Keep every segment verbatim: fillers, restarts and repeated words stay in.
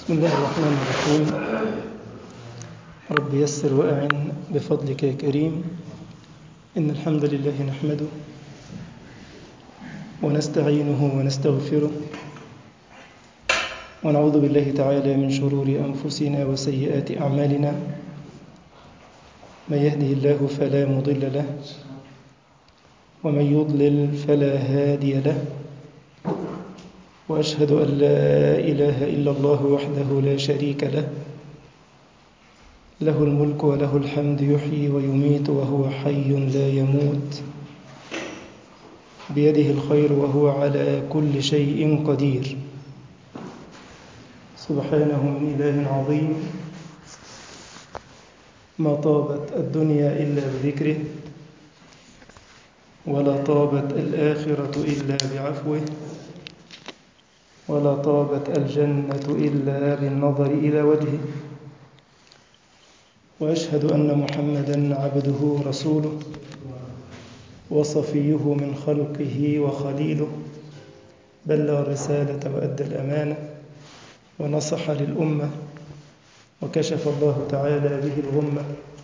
بسم الله الرحمن الرحيم. رب يسر وأعن بفضلك يا كريم. إن الحمد لله نحمده ونستعينه ونستغفره ونعوذ بالله تعالى من شرور أنفسنا وسيئات أعمالنا. من يهده الله فلا مضل له ومن يضلل فلا هادي له، وأشهد أن لا إله إلا الله وحده لا شريك له، له الملك وله الحمد يحيي ويميت وهو حي لا يموت، بيده الخير وهو على كل شيء قدير. سبحانه من إله عظيم، ما طابت الدنيا إلا بذكره، ولا طابت الآخرة إلا بعفوه، ولا طابت الجنة إلا بالنظر إلى وجهه. وأشهد أن محمدًا عبده ورسوله وصفيه من خلقه وخليله، بلغ الرسالة وأدى الأمانة ونصح للأمة، وكشف الله تعالى به الغمة،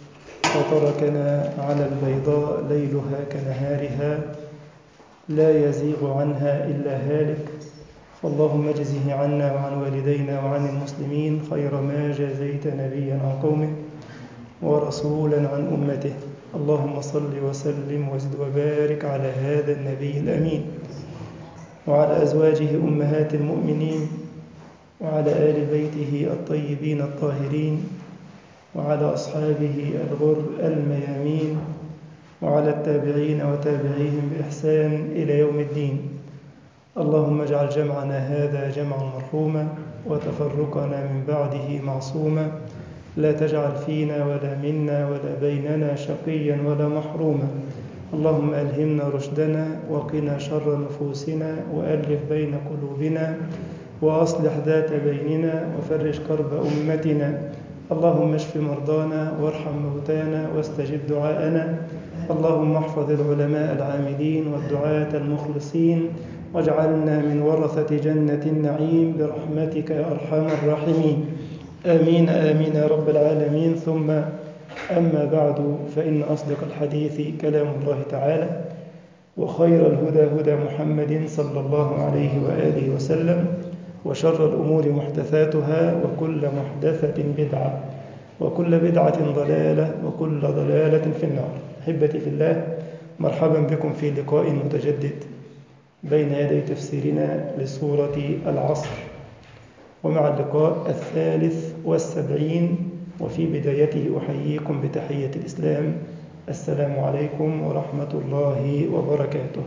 وتركنا على البيضاء ليلها كنهارها لا يزيغ عنها إلا هالك. اللهم اجزه عنا وعن والدينا وعن المسلمين خير ما جازيت نبيا عن قومه ورسولا عن أمته. اللهم صل وسلم وزد وبارك على هذا النبي الأمين، وعلى أزواجه أمهات المؤمنين، وعلى آل بيته الطيبين الطاهرين، وعلى أصحابه الغر الميامين، وعلى التابعين وتابعيهم بإحسان إلى يوم الدين. اللهم اجعل جمعنا هذا جمعا مرحوما، وتفرقنا من بعده معصوما، لا تجعل فينا ولا منا ولا بيننا شقيا ولا محروما. اللهم ألهمنا رشدنا وقنا شر نفوسنا، وألف بين قلوبنا، وأصلح ذات بيننا، وفرج كرب أمتنا. اللهم اشف مرضانا وارحم موتانا واستجب دعاءنا. اللهم احفظ العلماء العاملين والدعاة المخلصين، واجعلنا من ورثة جنة النعيم برحمتك يا أرحم الراحمين. آمين آمين يا رب العالمين. ثم أما بعد، فإن أصدق الحديث كلام الله تعالى، وخير الهدى هدى محمد صلى الله عليه وآله وسلم، وشر الأمور محدثاتها، وكل محدثة بدعة، وكل بدعة ضلالة، وكل ضلالة في النار. أحبتي في الله، مرحبا بكم في لقاء متجدد بين يدي تفسيرنا لسورة العصر، ومع اللقاء الثالث والسبعين، وفي بدايته أحييكم بتحية الإسلام: السلام عليكم ورحمة الله وبركاته.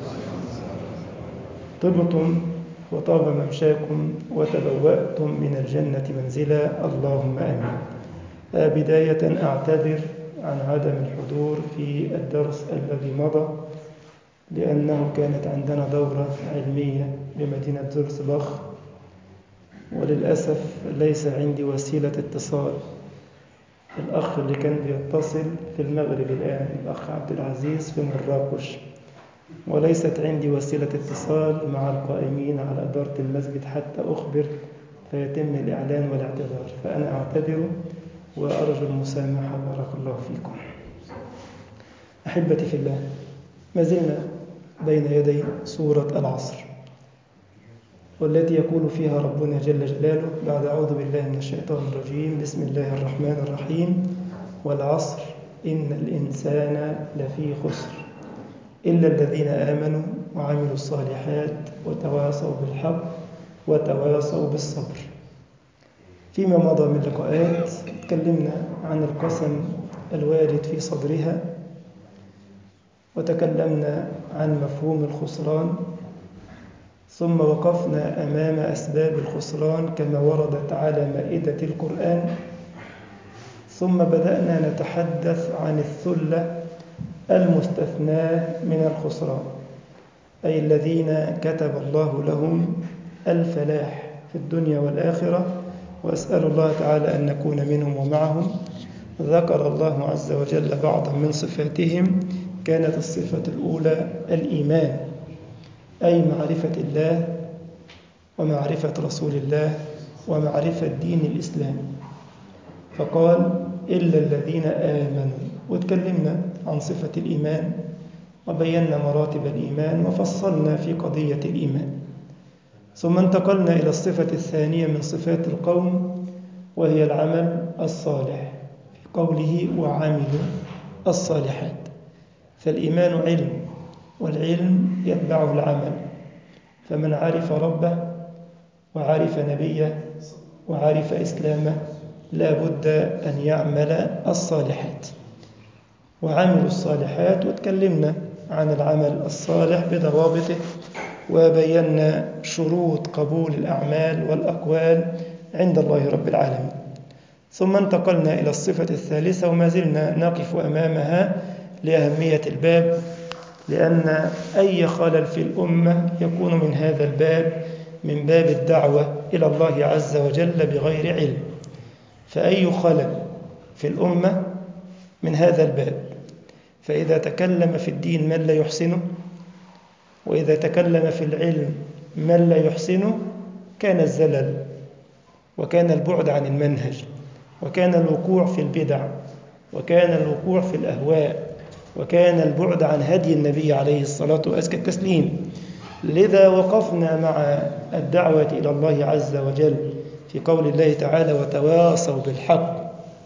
طبتم وطاب ممشاكم وتبوأتم من الجنة منزلا، اللهم آمين. بداية أعتذر عن عدم الحضور في الدرس الذي مضى، لأنه كانت عندنا دورة علمية بمدينة زرسبخ، وللأسف ليس عندي وسيلة اتصال. الأخ اللي كان بيتصل في المغرب الآن، الأخ عبد العزيز في مراكش، وليست عندي وسيلة اتصال مع القائمين على إدارة المسجد حتى أخبر فيتم الإعلان والاعتذار، فأنا أعتذر وأرجو المسامحة. بارك الله فيكم. أحبتي في الله، ما زلنا بين يدي سورة العصر، والتي يقول فيها ربنا جل جلاله بعد أعوذ بالله من الشيطان الرجيم: بسم الله الرحمن الرحيم، والعصر إن الإنسان لفي خسر إلا الذين آمنوا وعملوا الصالحات وتواصوا بالحق وتواصوا بالصبر. فيما مضى من لقاءات تكلمنا عن القسم الوارد في صدرها، وتكلمنا عن مفهوم الخسران، ثم وقفنا أمام أسباب الخسران كما وردت على مائدة القرآن، ثم بدأنا نتحدث عن الثلة المستثناة من الخسران، أي الذين كتب الله لهم الفلاح في الدنيا والآخرة، وأسأل الله تعالى أن نكون منهم ومعهم. ذكر الله عز وجل بعضا من صفاتهم، كانت الصفة الأولى الإيمان، أي معرفة الله ومعرفة رسول الله ومعرفة دين الإسلام، فقال إلا الذين آمنوا، وتكلمنا عن صفة الإيمان وبينا مراتب الإيمان وفصلنا في قضية الإيمان. ثم انتقلنا إلى الصفة الثانية من صفات القوم وهي العمل الصالح، في قوله وعملوا الصالحات. فالإيمان علم، والعلم يتبعه العمل، فمن عرف ربه وعرف نبيه وعرف إسلامه لا بد أن يعمل الصالحات. وعملوا الصالحات، وتكلمنا عن العمل الصالح بضوابطه وبينا شروط قبول الأعمال والأقوال عند الله رب العالمين. ثم انتقلنا إلى الصفة الثالثة وما زلنا نقف أمامها لأهمية الباب، لأن أي خلل في الأمة يكون من هذا الباب، من باب الدعوة إلى الله عز وجل بغير علم. فأي خلل في الأمة من هذا الباب، فإذا تكلم في الدين من لا يحسنه، وإذا تكلم في العلم من لا يحسنه، كان الزلل، وكان البعد عن المنهج، وكان الوقوع في البدع، وكان الوقوع في الأهواء، وكان البعد عن هدي النبي عليه الصلاة وأزكى التسليم. لذا وقفنا مع الدعوة إلى الله عز وجل في قول الله تعالى وتواصوا بالحق.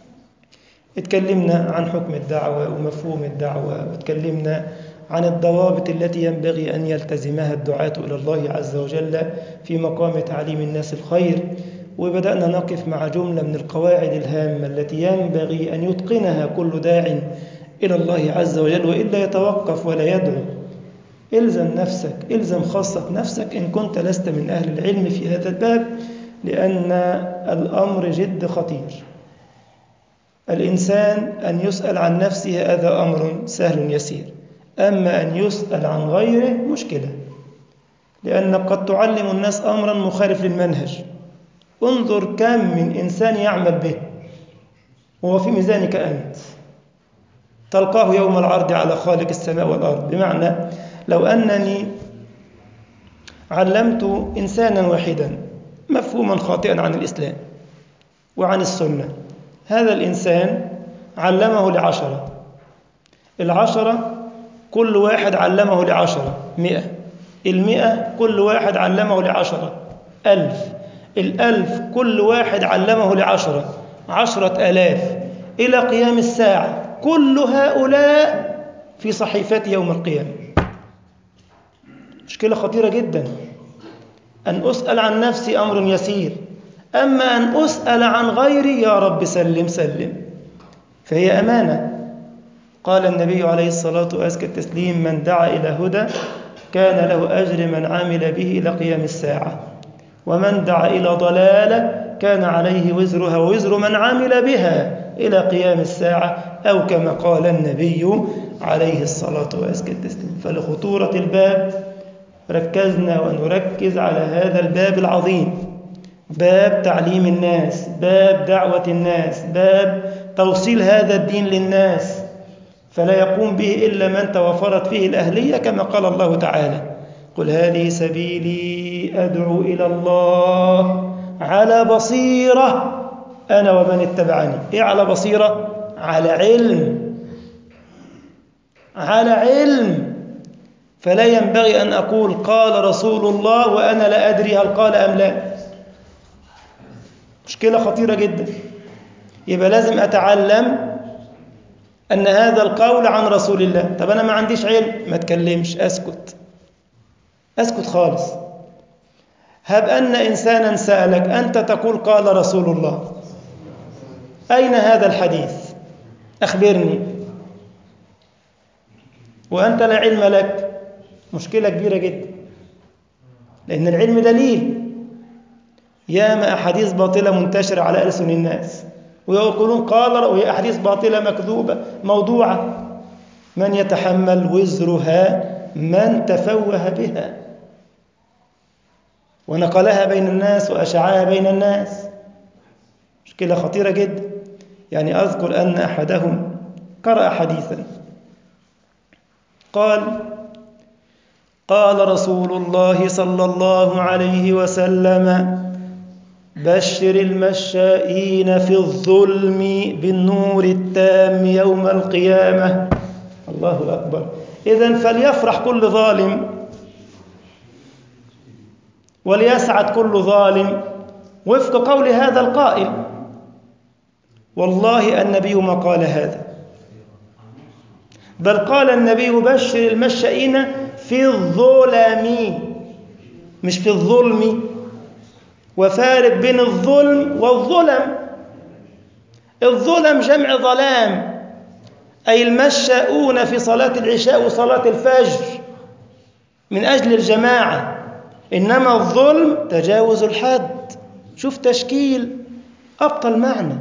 اتكلمنا عن حكم الدعوة ومفهوم الدعوة، واتكلمنا عن الضوابط التي ينبغي أن يلتزمها الدعاة إلى الله عز وجل في مقام تعليم الناس الخير. وبدأنا نقف مع جملة من القواعد الهامة التي ينبغي أن يتقنها كل داع إلى الله عز وجل، وإلا يتوقف ولا يدعو. إلزم نفسك، إلزم خاصة نفسك إن كنت لست من أهل العلم في هذا الباب، لأن الأمر جد خطير. الإنسان أن يسأل عن نفسه هذا أمر سهل يسير، أما أن يسأل عن غيره مشكلة، لأنك قد تعلم الناس أمرا مخالف للمنهج. انظر كم من إنسان يعمل به وهو في ميزانك أنت، تلقاه يوم العرض على خالق السماء والأرض. بمعنى لو أنني علمت إنسانا واحدا مفهوما خاطئا عن الإسلام وعن السنة، هذا الإنسان علمه لعشرة، العشرة كل واحد علمه لعشرة مئة، المئة كل واحد علمه لعشرة ألف، الألف كل واحد علمه لعشرة عشرة ألاف، إلى قيام الساعة كل هؤلاء في صحيفات يوم القيامة. مشكلة خطيرة جدا. أن أسأل عن نفسي أمر يسير، أما أن أسأل عن غيري يا رب سلم سلم، فهي أمانة. قال النبي عليه الصلاة وأزكى التسليم من دعا إلى هدى كان له أجر من عمل به إلى قيام الساعة، ومن دعا إلى ضلالة كان عليه وزرها ووزر من عمل بها إلى قيام الساعة، أو كما قال النبي عليه الصلاة وأزكى التسليم. فلخطورة الباب ركزنا ونركز على هذا الباب العظيم، باب تعليم الناس، باب دعوة الناس، باب توصيل هذا الدين للناس، فلا يقوم به إلا من توفرت فيه الأهلية، كما قال الله تعالى قل هذه سبيلي أدعو إلى الله على بصيرة أنا ومن اتبعني. إيه على بصيرة؟ على علم، على علم. فلا ينبغي أن أقول قال رسول الله وأنا لا أدري هل قال أم لا. مشكلة خطيرة جدا. يبقى لازم أتعلم أن هذا القول عن رسول الله. طب أنا ما عنديش علم، ما تكلمش، أسكت أسكت خالص. هب أن إنسانا سألك أنت تقول قال رسول الله، أين هذا الحديث؟ أخبرني. وأنت لا علم لك، مشكلة كبيرة جدا، لأن العلم دليل. ياما أحاديث باطلة منتشرة على ألسن الناس ويقولون قال، وهي أحاديث باطلة مكذوبة موضوعة، من يتحمل وزرها؟ من تفوه بها ونقلها بين الناس وأشاعها بين الناس. مشكلة خطيرة جدا. يعني أذكر أن أحدهم قرأ حديثا قال قال رسول الله صلى الله عليه وسلم بشر المشائين في الظلم بالنور التام يوم القيامة. الله أكبر. إذن فليفرح كل ظالم وليسعد كل ظالم وفق قول هذا القائل. والله النبي ما قال هذا، بل قال النبي بشر المشائين في الظلم مش في الظلم، وفارق بين الظلم والظلم. الظلم جمع ظلام، أي المشاؤون في صلاة العشاء وصلاة الفجر من أجل الجماعة، إنما الظلم تجاوز الحد. شوف تشكيل أبطل معنى.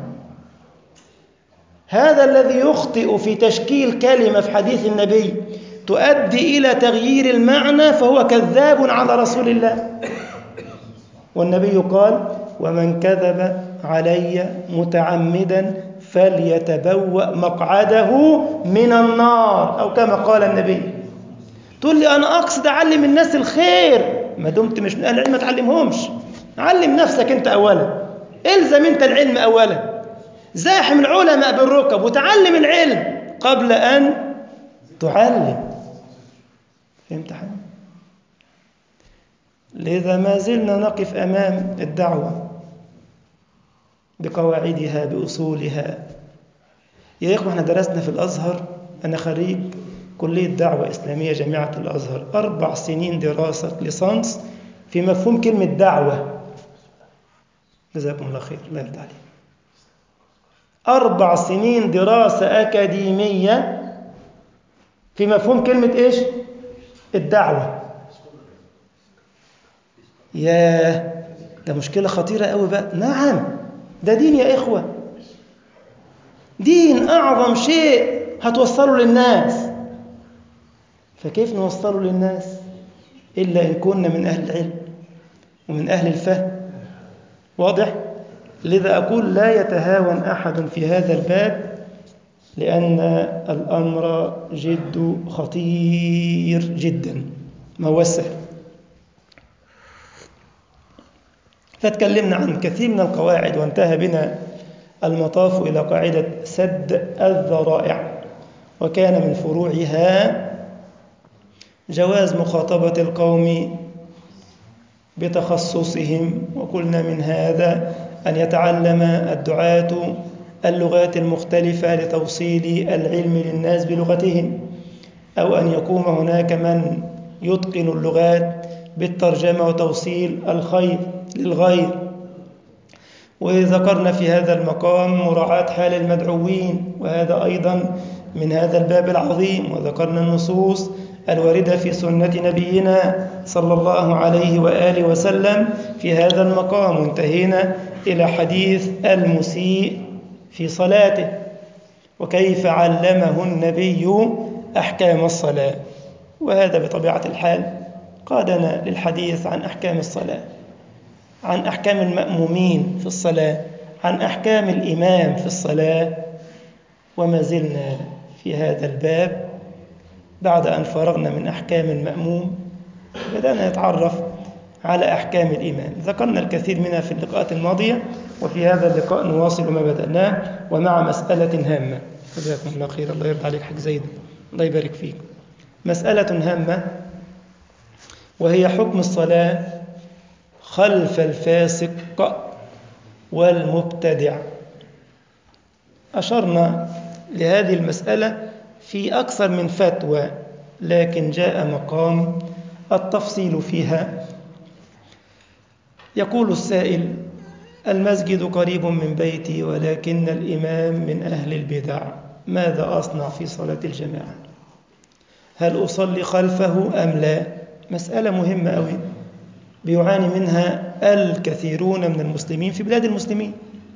هذا الذي يخطئ في تشكيل كلمة في حديث النبي تؤدي إلى تغيير المعنى فهو كذاب على رسول الله. والنبي قال ومن كذب علي متعمدا فليتبوأ مقعده من النار، أو كما قال النبي. تقول لي أنا أقصد أعلم الناس الخير، ما دمت مش من أهل العلم ما تعلمهمش. علم نفسك أنت أولا، إلزم أنت العلم أولا، زاحم العلماء بالركب وتعلم العلم قبل أن تعلم. فهمت حاجة؟ لذا ما زلنا نقف أمام الدعوة بقواعدها بأصولها. يا إخوة احنا درسنا في الأزهر، أنا خريج كلية دعوة إسلامية جامعة الأزهر، أربع سنين دراسة ليسانس في مفهوم كلمة دعوة. جزاكم الله خير، الله يرضى عليكم. أربع سنين دراسة أكاديمية في مفهوم كلمة إيش؟ الدعوة. ياه، ده مشكلة خطيرة قوي بقى. نعم، ده دين يا إخوة، دين أعظم شيء هتوصله للناس. فكيف نوصله للناس إلا إن كنا من أهل العلم ومن أهل الفهم؟ واضح؟ لذا أقول لا يتهاون أحد في هذا الباب، لأن الأمر جد خطير جدا، ما هو سهل. فتكلمنا عن كثير من القواعد وانتهى بنا المطاف إلى قاعدة سد الذرائع، وكان من فروعها جواز مخاطبة القوم بتخصصهم. وقلنا من هذا أن يتعلم الدعاة اللغات المختلفة لتوصيل العلم للناس بلغتهم، أو أن يقوم هناك من يتقن اللغات بالترجمة وتوصيل الخير للغير. وذكرنا في هذا المقام مراعاة حال المدعوين، وهذا أيضا من هذا الباب العظيم. وذكرنا النصوص الواردة في سنة نبينا صلى الله عليه وآله وسلم في هذا المقام. وانتهينا إلى حديث المسيء في صلاته وكيف علمه النبي أحكام الصلاة. وهذا بطبيعة الحال قادنا للحديث عن أحكام الصلاة، عن أحكام المأمومين في الصلاة، عن أحكام الإمام في الصلاة. وما زلنا في هذا الباب بعد أن فرغنا من أحكام المأموم بدأنا نتعرف على أحكام الإمام. ذكرنا الكثير منها في اللقاءات الماضية، وفي هذا اللقاء نواصل ما بدأناه ومع مسألة هامة. جزاكم الله خير، الله يرضى عليك حاج زيد، الله يبارك فيك. مسألة هامة وهي حكم الصلاة خلف الفاسق والمبتدع. أشرنا لهذه المسألة في أكثر من فتوى، لكن جاء مقام التفصيل فيها. يقول السائل: المسجد قريب من بيتي ولكن الإمام من أهل البدع، ماذا أصنع في صلاة الجماعة؟ هل أصلي خلفه أم لا؟ مسألة مهمة أوي بيعاني منها الكثيرون من المسلمين في بلاد المسلمين.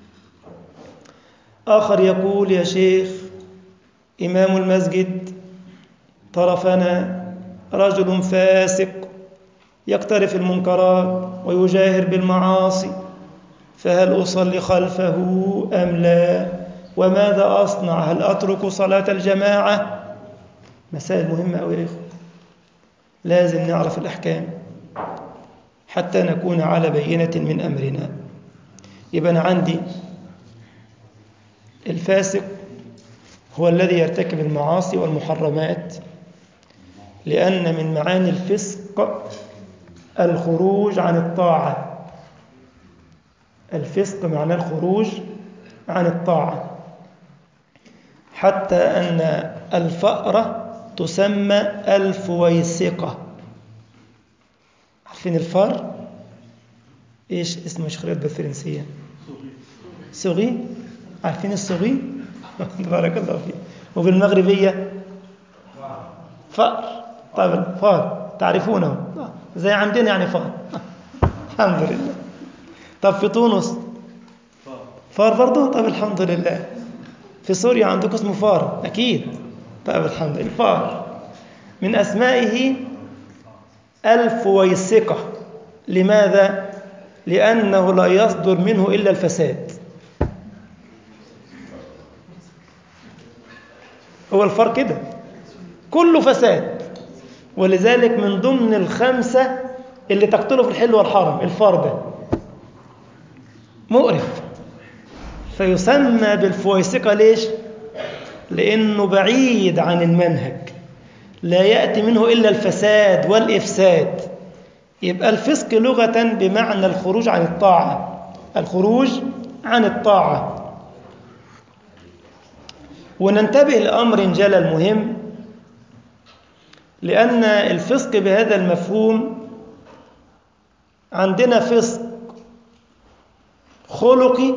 آخر يقول: يا شيخ، إمام المسجد طرفنا رجل فاسق يقترف المنكرات ويجاهر بالمعاصي، فهل أصلي خلفه أم لا؟ وماذا أصنع؟ هل أترك صلاة الجماعة؟ مسائل مهمة أوي يا إخوة، لازم نعرف الأحكام حتى نكون على بينة من أمرنا. يبقى أنا عندي الفاسق هو الذي يرتكب المعاصي والمحرمات، لأن من معاني الفسق الخروج عن الطاعة. الفسق معناه الخروج عن الطاعة، حتى أن الفأرة تسمى الفويسقة. عارفين الفار؟ إيش اسمه شخريط بالفرنسية؟ سوغي. عارفين السوغي؟ بارك الله فيك. وبالمغربية فأر. طيب فار تعرفونه زي عندنا يعني فار. الحمد لله. طب في تونس فار برضه؟ طب الحمد لله. في سوريا عندكم اسمه فار أكيد. طيب الحمد لله. الفار من أسمائه الفويسقة. لماذا؟ لأنه لا يصدر منه إلا الفساد. هو الفار كده كله فساد، ولذلك من ضمن الخمسة اللي تقتله في الحل والحرم الفار ده مقرف، فيسمى بالفويسقة. ليش؟ لأنه بعيد عن المنهج، لا يأتي منه إلا الفساد والإفساد. يبقى الفسق لغة بمعنى الخروج عن الطاعة، الخروج عن الطاعة. وننتبه لأمر جلل مهم، لأن الفسق بهذا المفهوم عندنا فسق خلقي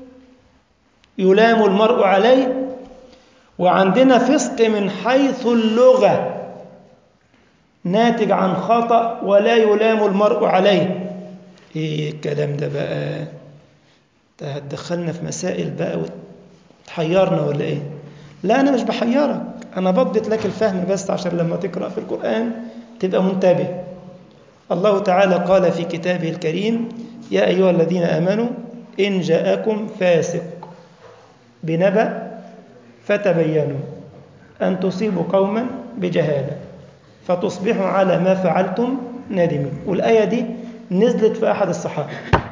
يلام المرء عليه، وعندنا فسق من حيث اللغة ناتج عن خطأ ولا يلام المرء عليه. ايه الكلام ده بقى؟ هتدخلنا في مسائل بقى وتحيرنا ولا ايه؟ لا أنا مش بحيرك، أنا بضبط لك الفهم بس عشان لما تقرأ في القرآن تبقى منتبه. الله تعالى قال في كتابه الكريم: يا أيها الذين آمنوا إن جاءكم فاسق بنبأ فتبينوا أن تصيبوا قوما بجهالة فتصبحوا على ما فعلتم نادمين. والآية دي نزلت في أحد الصحابة.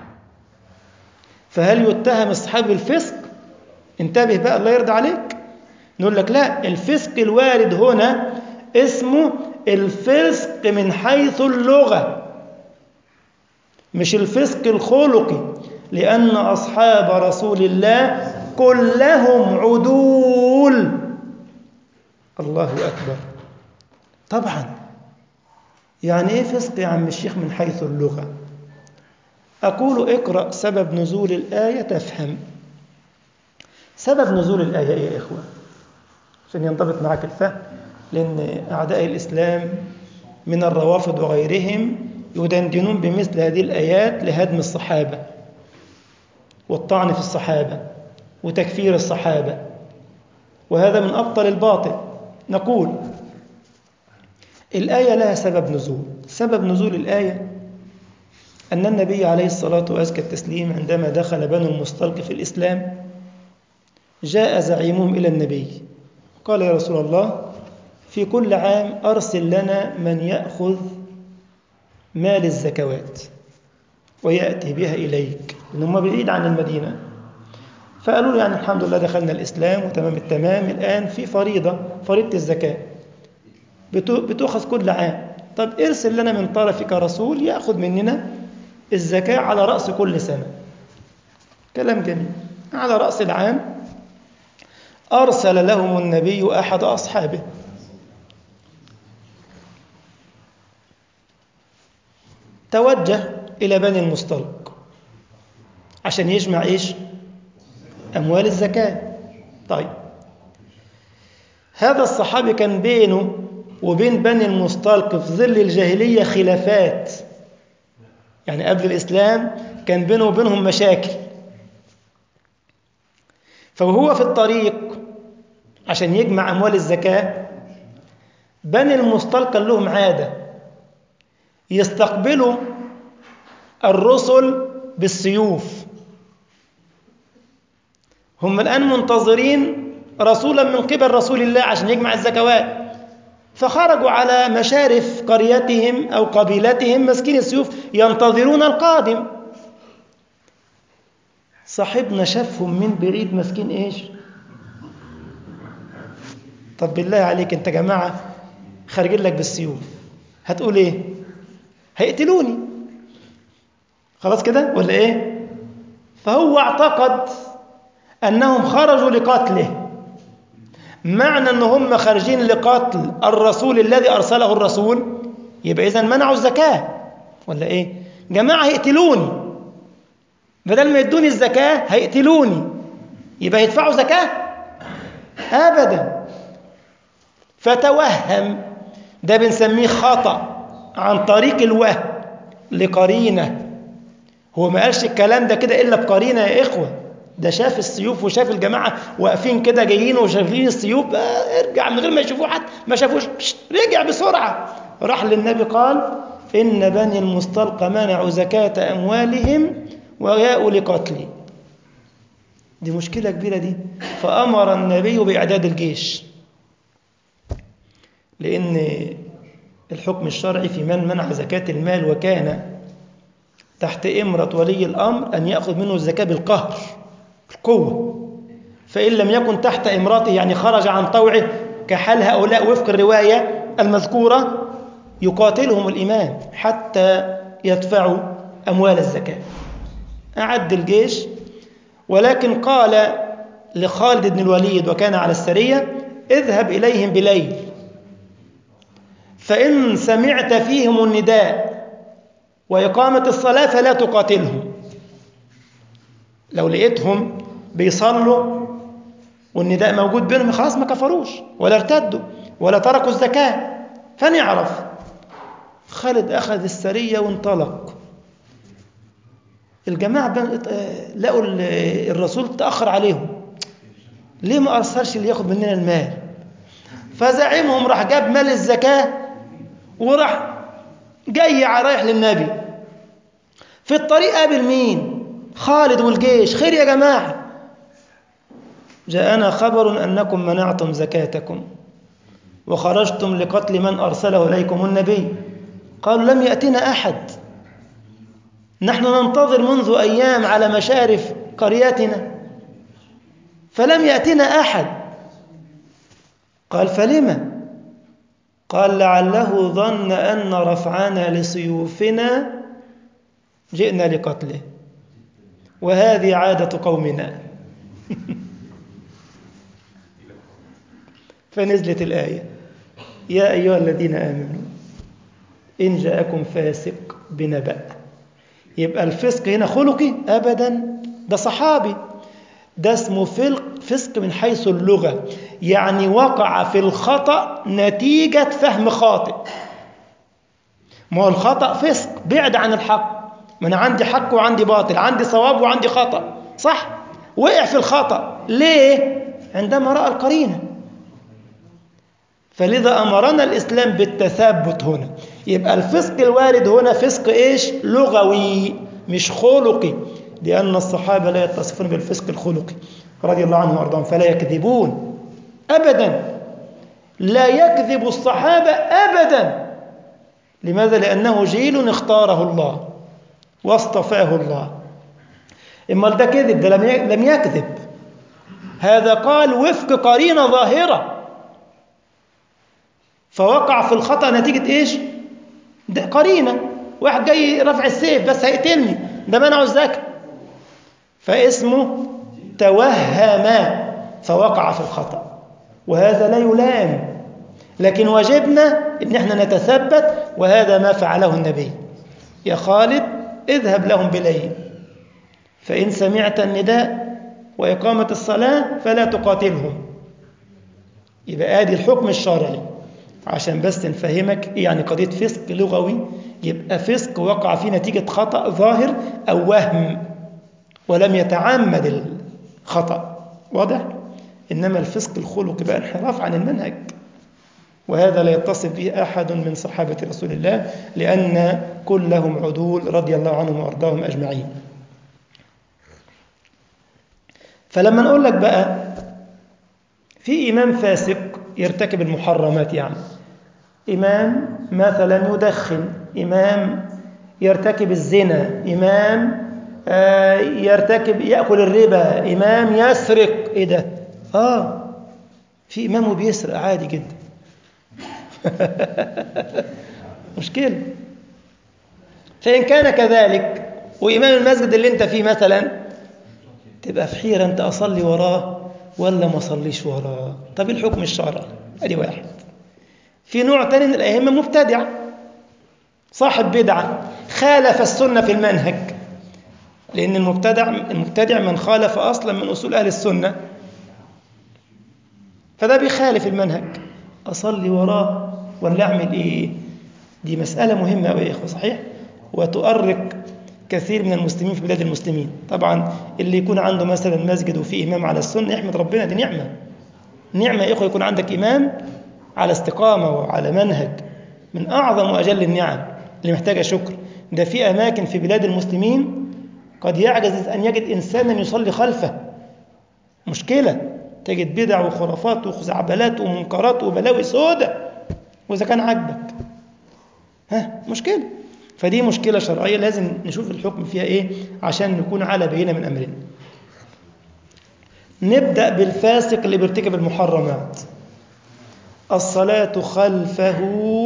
فهل يتهم الصحابي بالفسق؟ انتبه بقى الله يرضى عليك. نقول لك لا، الفسق الوارد هنا اسمه الفسق من حيث اللغة، مش الفسق الخلقي، لأن أصحاب رسول الله كلهم عدول. الله أكبر. طبعا يعني إيه فسق يا عم الشيخ من حيث اللغة؟ أقول اقرأ سبب نزول الآية تفهم. سبب نزول الآية إيه يا إخوة؟ عشان ينضبط معك الفهم، لأن أعداء الإسلام من الروافض وغيرهم يدندنون بمثل هذه الآيات لهدم الصحابة والطعن في الصحابة وتكفير الصحابة، وهذا من أبطل الباطل. نقول الآية لها سبب نزول. سبب نزول الآية أن النبي عليه الصلاة وأزكى التسليم عندما دخل بنو المصطلق في الإسلام جاء زعيمهم إلى النبي قال: يا رسول الله، في كل عام أرسل لنا من يأخذ مال الزكوات ويأتي بها إليك، إنهم بعيد عن المدينة. فقالوا له يعني الحمد لله دخلنا الإسلام وتمام التمام، الآن في فريضة، فريضة الزكاة بتأخذ كل عام. طب ارسل لنا من طرفك رسول يأخذ مننا الزكاة على رأس كل سنة. كلام جميل. على رأس العام أرسل لهم النبي أحد أصحابه توجه إلى بني المصطلق عشان يجمع إيش؟ أموال الزكاة. طيب هذا الصحابي كان بينه وبين بني المصطلق في ظل الجاهلية خلافات، يعني قبل الإسلام كان بينه وبينهم مشاكل. فهو في الطريق عشان يجمع أموال الزكاة، بني المصطلق كان لهم عادة يستقبلوا الرسل بالسيوف. هم الآن منتظرين رسولا من قبل رسول الله عشان يجمع الزكوات، فخرجوا على مشارف قريتهم أو قبيلتهم ماسكين السيوف ينتظرون القادم. صاحبنا شافهم من بعيد ماسكين إيش؟ طب بالله عليك أنت جماعة خارجين لك بالسيوف، هتقول إيه؟ هيقتلوني، خلاص كده ولا إيه؟ فهو اعتقد أنهم خرجوا لقتله. معنى أن هم خارجين لقتل الرسول الذي أرسله الرسول، يبقى إذن منعوا الزكاة ولا إيه؟ جماعة هيقتلوني، بدل ما يدوني الزكاة هيقتلوني، يبقى يدفعوا زكاة؟ أبدا. فتوهم، ده بنسميه خطأ عن طريق الوهم لقرينة. هو ما قالش الكلام ده كده إلا بقرينة يا إخوة، ده شاف السيوف وشاف الجماعة واقفين كده جايين وشايفين السيوف، آه ارجع من غير ما يشوفوه، حتى ما شافوش، رجع بسرعة راح للنبي قال إن بني المصطلق منعوا زكاة أموالهم وجاءوا لقتلي. دي مشكلة كبيرة دي. فأمر النبي بإعداد الجيش، لأن الحكم الشرعي في من منع زكاة المال وكان تحت إمرة ولي الأمر أن يأخذ منه الزكاة بالقهر، القوة. فإن لم يكن تحت إمراته، يعني خرج عن طوعه كحال هؤلاء وفق الرواية المذكورة، يقاتلهم الإمام حتى يدفعوا أموال الزكاة. أعد الجيش، ولكن قال لخالد بن الوليد وكان على السرية اذهب إليهم بليل، فإن سمعت فيهم النداء وإقامة الصلاة فلا تقاتلهم. لو لقيتهم بيصلوا والنداء موجود بينهم خلاص ما كفروش ولا ارتدوا ولا تركوا الزكاة، فنعرف. خالد أخذ السرية وانطلق. الجماعة لقوا الرسول تأخر عليهم، ليه ما أرسلش اللي ياخد مننا المال؟ فزعيمهم راح جاب مال الزكاة وراح جاي رايح للنبي. في الطريق قابل مين؟ خالد والجيش. خير يا جماعة؟ جاءنا خبر أنكم منعتم زكاتكم وخرجتم لقتل من أرسله إليكم النبي. قالوا لم يأتنا أحد، نحن ننتظر منذ أيام على مشارف قريتنا فلم يأتنا أحد. قال فلما؟ قال لعله ظن أن رفعنا لسيوفنا جئنا لقتله وهذه عادة قومنا. فنزلت الآية يا أيها الذين آمنوا إن جاءكم فاسق بنبأ. يبقى الفسق هنا خلقي؟ أبدا، ده صحابي، ده اسمه فسق من حيث اللغة، يعني وقع في الخطأ نتيجة فهم خاطئ. ما هو الخطأ فسق، بعد عن الحق. ما أنا عندي حق وعندي باطل، عندي صواب وعندي خطأ، صح؟ وقع في الخطأ ليه؟ عندما رأى القرينة. فلذا أمرنا الإسلام بالتثبت هنا. يبقى الفسق الوارد هنا فسق إيش؟ لغوي مش خلقي، لأن الصحابة لا يتصفون بالفسق الخلقي رضي الله عنهم وأرضاهم، فلا يكذبون أبدا، لا يكذب الصحابة أبدا. لماذا؟ لأنه جيل اختاره الله واصطفاه الله. إما ده كذب، ده لم يكذب، هذا قال وفق قرينة ظاهرة فوقع في الخطأ نتيجة إيش؟ ده قرينة، واحد جاي رفع السيف بس هيقتلني، ده منعه الزكاة، فاسمه توهم فوقع في الخطأ، وهذا لا يلام. لكن واجبنا إن احنا نتثبت، وهذا ما فعله النبي. يا خالد اذهب لهم بليل، فإن سمعت النداء وإقامة الصلاة فلا تقاتلهم. يبقى آدي الحكم الشرعي عشان بس نفهمك يعني قضية فسق لغوي. يبقى فسق وقع فيه نتيجة خطأ ظاهر أو وهم ولم يتعمد الخطأ، واضح؟ إنما الفسق الخلق بقى انحراف عن المنهج، وهذا لا يتصف به أحد من صحابة رسول الله، لأن كلهم عدول رضي الله عنهم وأرضاهم أجمعين. فلما نقول لك بقى في إمام فاسق يرتكب المحرمات، يعني إمام مثلا يدخن، إمام يرتكب الزنا، إمام آه يرتكب يأكل الربا، إمام يسرق، إيه ده؟ آه في إمام بيسرق عادي جدا. مشكلة. فإن كان كذلك وإمام المسجد اللي أنت فيه مثلا تبقى في حيرة، أنت أصلي وراه ولا ما أصليش وراه؟ طب الحكم الشرعي أدي واحد. في نوع تاني من الأئمة مبتدع، صاحب بدعة، خالف السنة في المنهج، لأن المبتدع المبتدع من خالف أصلا من أصول أهل السنة، فده بيخالف المنهج، أصلي وراه ولا أعمل إيه؟ دي مسألة مهمة أوي يا إخوة، صحيح؟ وتؤرق كثير من المسلمين في بلاد المسلمين. طبعا اللي يكون عنده مثلا مسجد وفيه إمام على السنة يحمد ربنا، دي نعمة. نعمة يا إخوة يكون عندك إمام على استقامة وعلى منهج، من أعظم وأجل النعم اللي محتاجة شكر. ده في أماكن في بلاد المسلمين قد يعجز أن يجد إنسانا يصلي خلفه، مشكلة، تجد بدع وخرافات وخزعبلات ومنكرات وبلاوي سودة، وإذا كان عاجبك ها مشكلة. فدي مشكلة شرعية لازم نشوف الحكم فيها إيه عشان نكون على بينة من أمرنا. نبدأ بالفاسق اللي بيرتكب المحرمات. الصلاة خلفه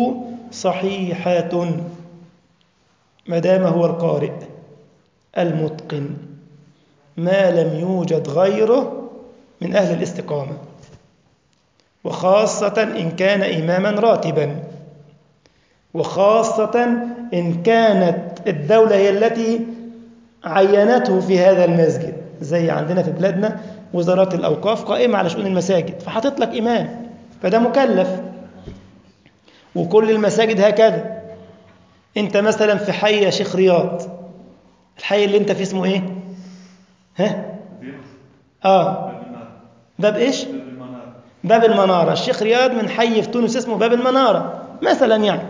صحيحة ما دام هو القارئ المتقن، ما لم يوجد غيره من أهل الاستقامة، وخاصة إن كان إماما راتبا، وخاصة إن كانت الدولة هي التي عينته في هذا المسجد، زي عندنا في بلادنا وزارات الأوقاف قائمة على شؤون المساجد فحطت لك إمام، فده مكلف. وكل المساجد هكذا. أنت مثلا في حي يا شيخ رياض، الحي اللي أنت فيه اسمه إيه؟ ها؟ آه باب إيش؟ باب المنارة. الشيخ رياض من حي في تونس اسمه باب المنارة مثلا، يعني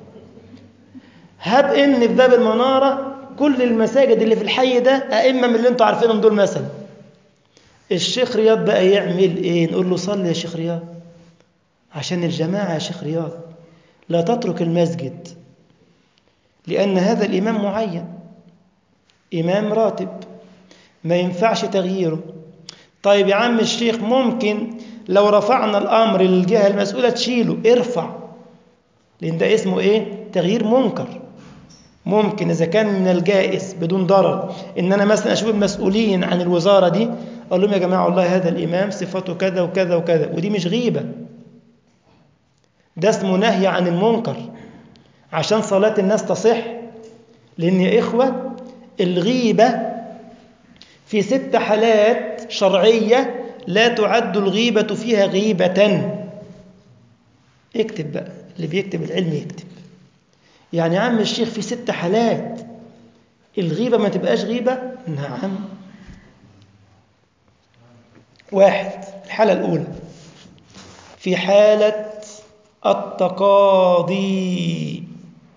هب إن في باب المنارة كل المساجد اللي في الحي ده أئمة من اللي أنتوا عارفينهم دول مثلا. الشيخ رياض بقى يعمل إيه؟ نقول له صلي يا شيخ رياض عشان الجماعة يا شيخ رياض، لا تترك المسجد، لأن هذا الإمام معين، إمام راتب ما ينفعش تغييره. طيب يا عم الشيخ ممكن لو رفعنا الأمر للجهة المسؤولة تشيله، ارفع، لأن ده اسمه إيه؟ تغيير منكر. ممكن إذا كان من الجائز بدون ضرر إن أنا مثلا أشوف المسؤولين عن الوزارة دي أقول لهم يا جماعة والله هذا الإمام صفته كذا وكذا وكذا، ودي مش غيبة، ده اسمه نهي عن المنكر عشان صلاة الناس تصح. لأن يا إخوة الغيبة في ست حالات شرعية لا تعد الغيبة فيها غيبة. اكتب بقى، اللي بيكتب العلم يكتب. يعني يا عم الشيخ في ست حالات الغيبة ما تبقاش غيبة؟ نعم. واحد، الحالة الأولى في حالة التقاضي.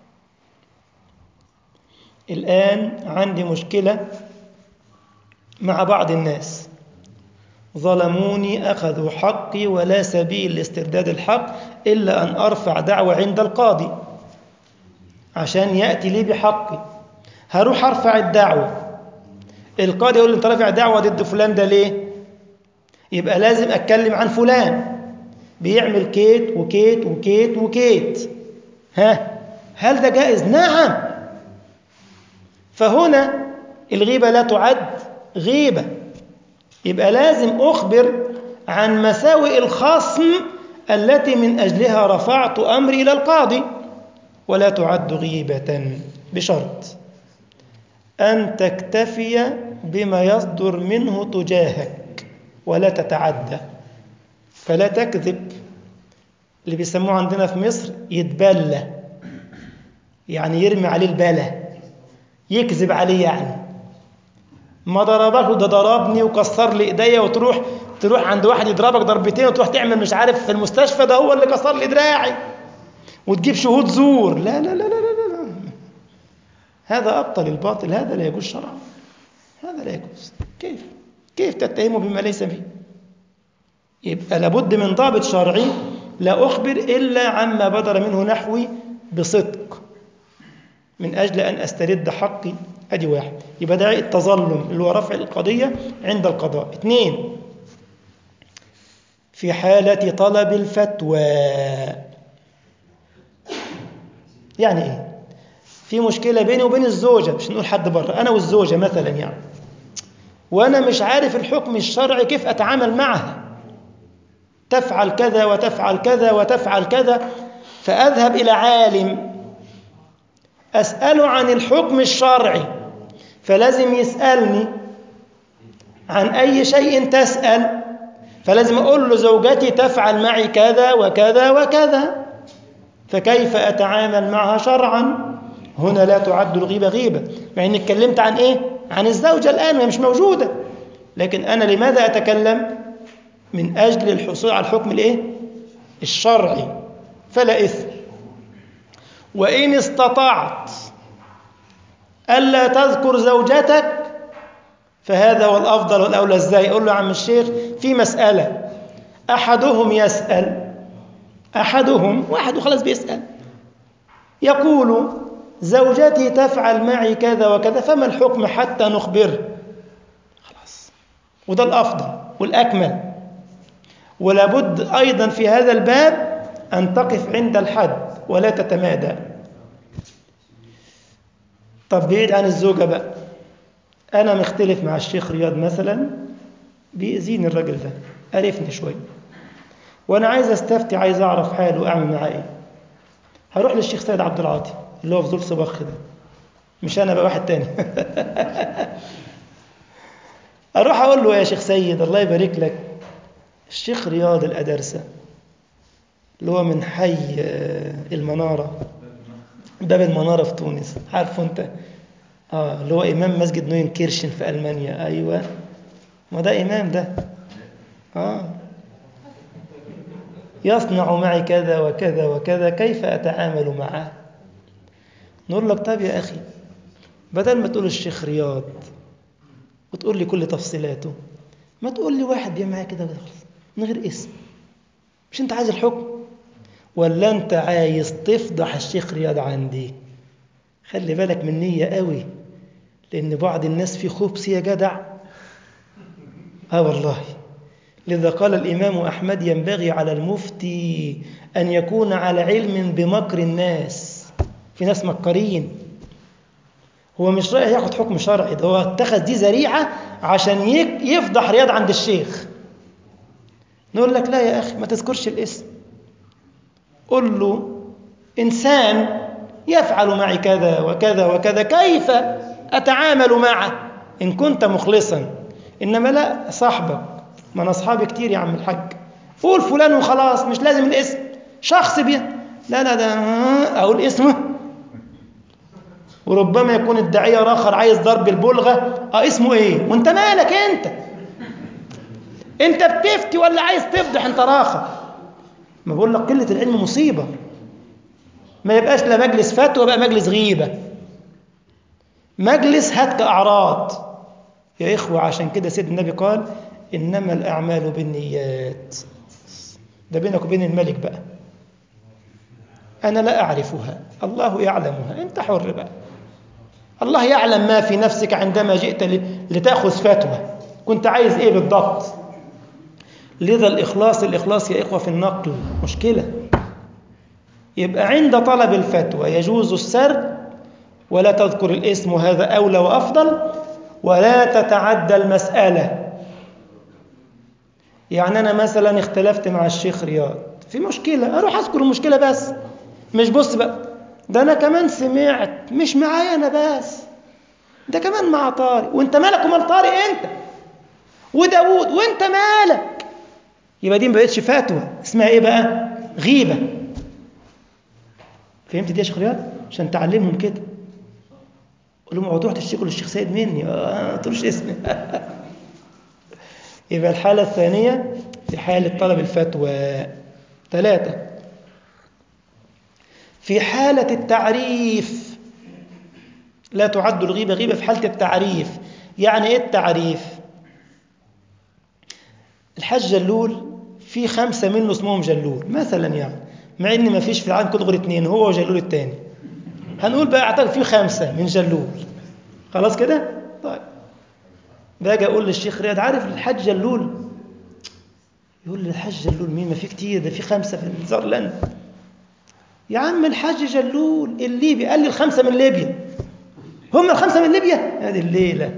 الآن عندي مشكلة مع بعض الناس، ظلموني، أخذوا حقي، ولا سبيل لاسترداد الحق إلا أن أرفع دعوة عند القاضي عشان يأتي لي بحقي. هروح أرفع الدعوة، القاضي يقول لي أنت رافع دعوة ضد فلان ده ليه؟ يبقى لازم أتكلم عن فلان بيعمل كيت وكيت وكيت وكيت. ها، هل ده جائز؟ نعم. فهنا الغيبة لا تعد غيبة، يبقى لازم أخبر عن مساوئ الخصم التي من أجلها رفعت أمري إلى القاضي، ولا تعد غيبة، بشرط أن تكتفي بما يصدر منه تجاهك ولا تتعدى. فلا تكذب، اللي بيسموه عندنا في مصر يتبلى، يعني يرمي عليه البلة، يكذب عليه، يعني ما ضربك ده ضربني وكسر لي ايديا، وتروح تروح عند واحد يضربك ضربتين وتروح تعمل مش عارف في المستشفى ده هو اللي كسر لي دراعي، وتجيب شهود زور. لا لا لا لا لا, لا. هذا أبطل الباطل، هذا لا يجوز شرعا، هذا لا يجوز. كيف كيف تتهمه بما ليس فيه؟ يبقى لابد من ضابط شرعي، لا أخبر إلا عما بدر منه نحوي بصدق من أجل أن أسترد حقي أدي واحد، يبقى ده التظلم اللي هو رفع القضية عند القضاء. اثنين، في حالة طلب الفتوى. يعني إيه؟ في مشكلة بيني وبين الزوجة، مش نقول حد بره، أنا والزوجة مثلا يعني، وأنا مش عارف الحكم الشرعي كيف أتعامل معها، تفعل كذا وتفعل كذا وتفعل كذا، فأذهب إلى عالم أسأله عن الحكم الشرعي، فلازم يسألني عن أي شيء تسأل، فلازم أقول له زوجتي تفعل معي كذا وكذا وكذا، فكيف أتعامل معها شرعا؟ هنا لا تعد الغيبة غيبة، مع أني اتكلمت عن إيه؟ عن الزوجة الآن وهي مش موجودة، لكن أنا لماذا أتكلم؟ من أجل الحصول على الحكم الإيه؟ الشرعي، فلا إثم. وإن استطعت ألا تذكر زوجتك فهذا هو الأفضل والأولى. إزاي؟ يقول له عم الشيخ في مسألة، أحدهم يسأل، أحدهم واحد وخلاص بيسأل، يقول زوجتي تفعل معي كذا وكذا، فما الحكم حتى نخبره؟ خلاص، وده الأفضل والأكمل. ولابد أيضا في هذا الباب أن تقف عند الحد ولا تتمادى. طب بعيد عن الزوجة بقى، أنا مختلف مع الشيخ رياض مثلا، بيأذيني الراجل ده، قرفني شوية، وأنا عايز أستفتي، عايز أعرف حاله أعمل معاه إيه. هروح للشيخ سيد عبد العاطي اللي هو في ذو صباخ ده، مش أنا بقى، واحد تاني. أروح أقول له يا شيخ سيد الله يبارك لك، الشيخ رياض الأدرسة اللي هو من حي المنارة، باب المنارة في تونس، عارفه أنت؟ آه اللي هو إمام مسجد نوين كيرشن في ألمانيا. أيوة، ما ده إمام ده. آه يصنع معي كذا وكذا وكذا، كيف أتعامل معه؟ نقول لك طيب يا أخي، بدل ما تقول الشيخ رياض وتقول لي كل تفصيلاته، ما تقول لي واحد بيعمل معايا كده من غير اسم. مش أنت عايز الحكم، ولا أنت عايز تفضح الشيخ رياض عندي؟ خلي بالك من نية قوي، لأن بعض الناس في خبث يا جدع. آه والله، لذا قال الإمام أحمد ينبغي على المفتي أن يكون على علم بمكر الناس. في ناس مكرين، هو مش رايح ياخد حكم شرعي، ده هو اتخذ دي ذريعة عشان يفضح رياض عند الشيخ. نقول لك لا يا أخي، ما تذكرش الاسم، قل له إنسان يفعل معي كذا وكذا وكذا، كيف أتعامل معه إن كنت مخلصا. إنما لا، صاحبك، ما أنا أصحابي كتير يا عم الحاج، قول فلان وخلاص، مش لازم الاسم، شخص بيه. لا لا، ده أقول اسمه، وربما يكون الداعية راخر عايز ضرب البلغة. اه اسمه ايه وانت مالك؟ انت انت بتفتي ولا عايز تفضح؟ انت راخر. ما بقول لك قلة العلم مصيبة، ما يبقاش لا مجلس فتوى بقى مجلس غيبة، مجلس هتك أعراض يا إخوة. عشان كده سيد النبي قال إنما الأعمال بالنيات. ده بينك وبين الملك بقى، أنا لا أعرفها، الله يعلمها، أنت حر بقى. الله يعلم ما في نفسك عندما جئت لتأخذ فتوى، كنت عايز إيه بالضبط. لذا الإخلاص، الإخلاص يا إخوة في النقل مشكلة. يبقى عند طلب الفتوى يجوز السرد ولا تذكر الاسم، وهذا أولى وأفضل، ولا تتعدى المسألة. يعني أنا مثلا اختلفت مع الشيخ رياض في مشكلة، أروح أذكر المشكلة بس، مش بص بقى ده أنا كمان سمعت، مش معايا أنا بس، ده كمان مع طارق، وانت مالك ومال طارق انت، وداود وانت مالك. يبقى دي ما بقتش فتوى، اسمها ايه بقى؟ غيبة. فهمت دي يا شيخ رياض؟ عشان تعلمهم كده، قول لهم اوعوا تروحوا تشتكوا للشيخ سيد مني، ما تقولوش اسمي. يبقى الحالة الثانية في حالة طلب الفتوى. ثلاثة، في حالة التعريف لا تعد الغيبة غيبة. في حالة التعريف، يعني ايه التعريف؟ الحاج جلول في خمسة منه اسمهم جلول مثلا، يعني مع ان ما فيش في العالم كله غير اثنين، هو وجلول الثاني، هنقول بقى اعتقد في خمسة من جلول. خلاص كده؟ طيب باجي أقول للشيخ رياض عارف الحاج جلول؟ يقول لي الحاج جلول مين؟ ما في كتير، ده في خمسة في الزرلاند. يا عم الحاج جلول الليبي، قال لي الخمسة من ليبيا. هم الخمسة من ليبيا؟ هذه الليلة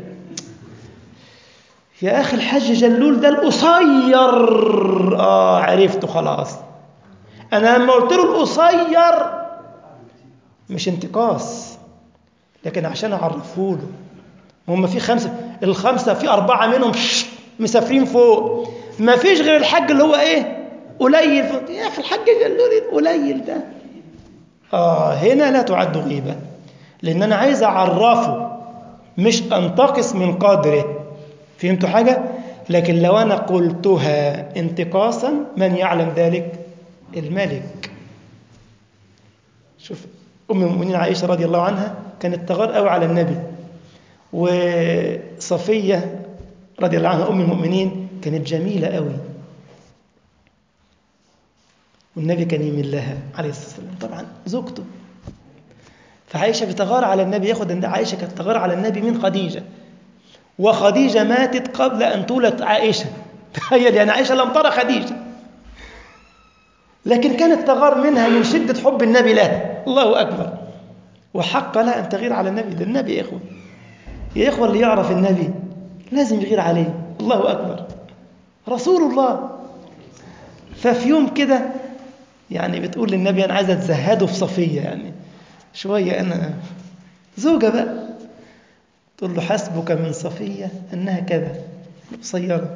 يا أخي الحاج جلول ده القصير. آه عرفته خلاص. أنا لما قلت له القصير مش انتقاص، لكن عشان أعرفه له هم في خمسة، الخمسة في أربعة منهم مسافرين فوق، ما فيش غير الحاج اللي هو إيه قليل. يا أخي الحاج جلول القليل ده. آه هنا لا تعد غيبة، لأن أنا عايز أعرفه مش أنتقص من قدره. فهمتوا حاجة؟ لكن لو أنا قلتها انتقاصا من يعلم ذلك؟ الملك. شوف أم المؤمنين عائشة رضي الله عنها كانت تغار قوي على النبي، وصفية رضي الله عنها أم المؤمنين كانت جميلة قوي، والنبي كان يميل لها عليه الصلاة والسلام، طبعا زوجته. فعائشة بتغار على النبي، ياخد عائشة كانت تغار على النبي من خديجة، وخديجة ماتت قبل أن تولد عائشة. تخيل يعني عائشة لم ترى خديجة، لكن كانت تغار منها من شدة حب النبي لها. الله أكبر. وحق لها أن تغير على النبي، ده النبي يا إخوة، يا إخوة اللي يعرف النبي لازم يغير عليه. الله أكبر، رسول الله. ففي يوم كده يعني بتقول للنبي أنا عايزة أتزهده في صفية، يعني شوية أنا زوجة بقى. تقول له حسبك من صفية أنها كذا قصيرة.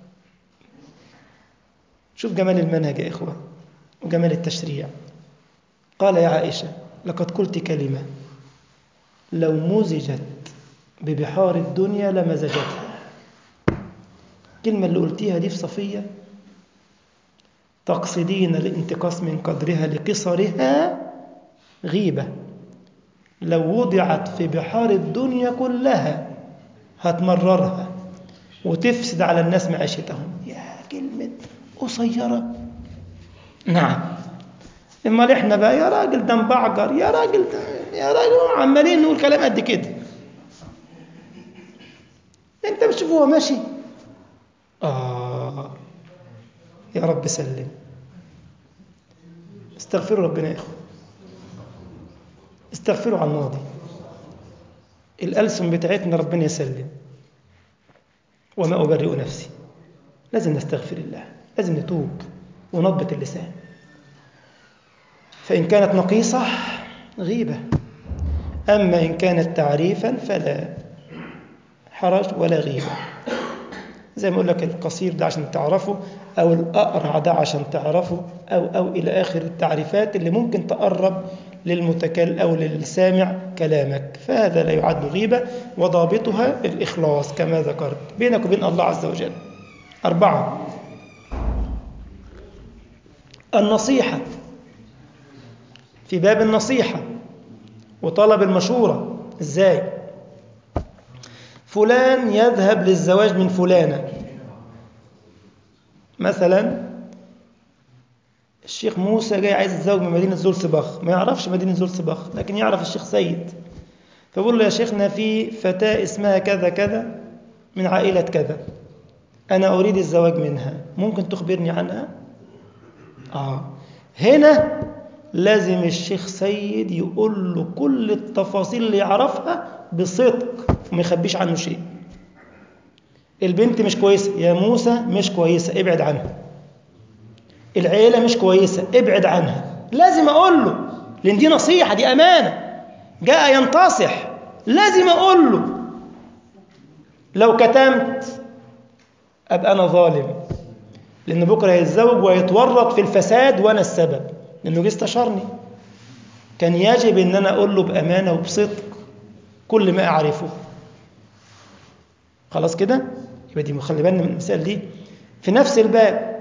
شوف جمال المنهج يا إخوة وجمال التشريع. قال يا عائشة لقد قلت كلمة لو مزجت ببحار الدنيا لمزجتها. كلمة اللي قلتيها دي في صفية تقصدين الانتقاص من قدرها لقصرها غيبة، لو وضعت في بحار الدنيا كلها هتمررها وتفسد على الناس معيشتهم. يا كلمة قصيرة. نعم. اما احنا بقى يا راجل ده مبعجر، يا راجل ده يا راجل، عمالين نقول كلام قد كده. انت بتشوفه ماشي. آه يا رب سلم. استغفروا ربنا يا اخوة، استغفروا عن الماضي. الألسن بتاعتنا ربنا يسلم. وما أبرئ نفسي، لازم نستغفر الله، لازم نتوب ونضبط اللسان. فإن كانت نقيصة غيبة، أما إن كانت تعريفا فلا حرج ولا غيبة. زي ما أقول لك القصير ده عشان تعرفه، أو الأقرع ده عشان تعرفه، أو أو إلى آخر التعريفات اللي ممكن تقرب للمتكلم أو للسامع كلامك، فهذا لا يعد غيبة، وضابطها الإخلاص كما ذكرت بينك وبين الله عز وجل. أربعة، النصيحة. في باب النصيحة وطلب المشورة. إزاي؟ فلان يذهب للزواج من فلانة مثلا، الشيخ موسى جاي عايز يتزوج من مدينة زولسباخ، ما يعرفش مدينة زولسباخ لكن يعرف الشيخ سيد، فبقول له يا شيخنا في فتاة اسمها كذا كذا من عائلة كذا، أنا أريد الزواج منها، ممكن تخبرني عنها؟ آه هنا لازم الشيخ سيد يقول له كل التفاصيل اللي يعرفها بصدق وما يخبيش عنه شيء. البنت مش كويسة يا موسى، مش كويسة ابعد عنها. العيلة مش كويسة ابعد عنها. لازم أقول له، لأن دي نصيحة، دي أمانة، جاء ينتصح، لازم أقول له. لو كتمت أبقى أنا ظالم، لأن بكرة يتزوج ويتورط في الفساد وأنا السبب، لأنه جه استشارني. كان يجب أن أنا أقول له بأمانة وبصدق كل ما أعرفه. خلاص كده؟ يبقى دي مخلي بالنا من المسائل دي. في نفس الباب،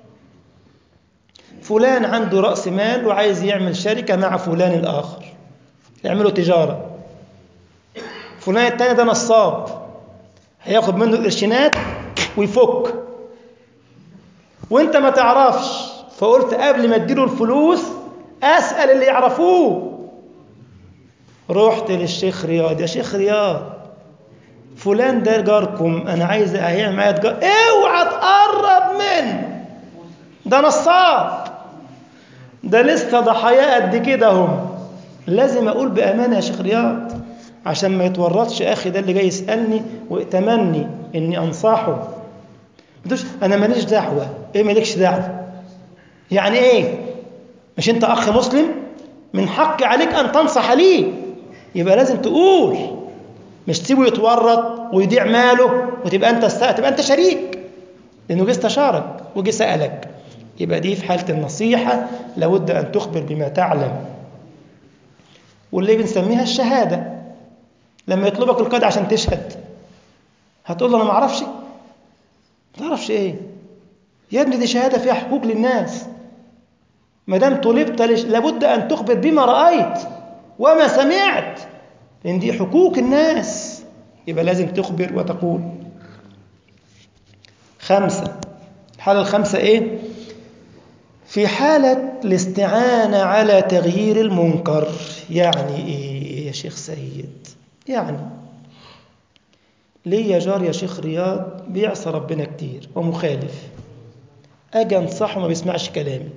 فلان عنده رأس مال وعايز يعمل شركة مع فلان الآخر، يعملوا تجارة. فلان التاني ده نصاب، هياخد منه القرشينات ويفك، وانت ما تعرفش، فقلت قبل ما اديله الفلوس أسأل اللي يعرفوه. رحت للشيخ رياض، يا شيخ رياض فلان ده جاركم، أنا عايز هيعمل معايا تجار، اوعى تقرب منه، ده نصاب، ده لسه ضحايا قد كده هم. لازم أقول بأمانة يا شيخ رياض عشان ما يتورطش أخي ده اللي جاي يسألني ويتمني إني أنصحه. بدوش أنا ماليش دعوة. إيه مالكش دعوة؟ يعني إيه؟ مش أنت أخ مسلم؟ من حق عليك أن تنصح ليه. يبقى لازم تقول، مش تسيبه يتورط ويضيع ماله وتبقى أنت است... تبقى أنت شريك، لأنه جه استشارك وجه سألك. يبقى دي في حالة النصيحة لابد أن تخبر بما تعلم، واللي بنسميها الشهادة. لما يطلبك القاضي عشان تشهد هتقول له أنا ما أعرفش؟ ما تعرفش إيه يا ابني؟ دي شهادة فيها حقوق للناس. ما دام طلبت لابد أن تخبر بما رأيت وما سمعت، لأن دي حقوق الناس، يبقى لازم تخبر وتقول. خمسة، الحالة الخمسة إيه؟ في حالة الاستعانة على تغيير المنكر. يعني إيه يا شيخ سيد؟ يعني ليه يا جار يا شيخ رياض بيعصى ربنا كتير ومخالف، أجي أنصحه ما بيسمعش كلامي.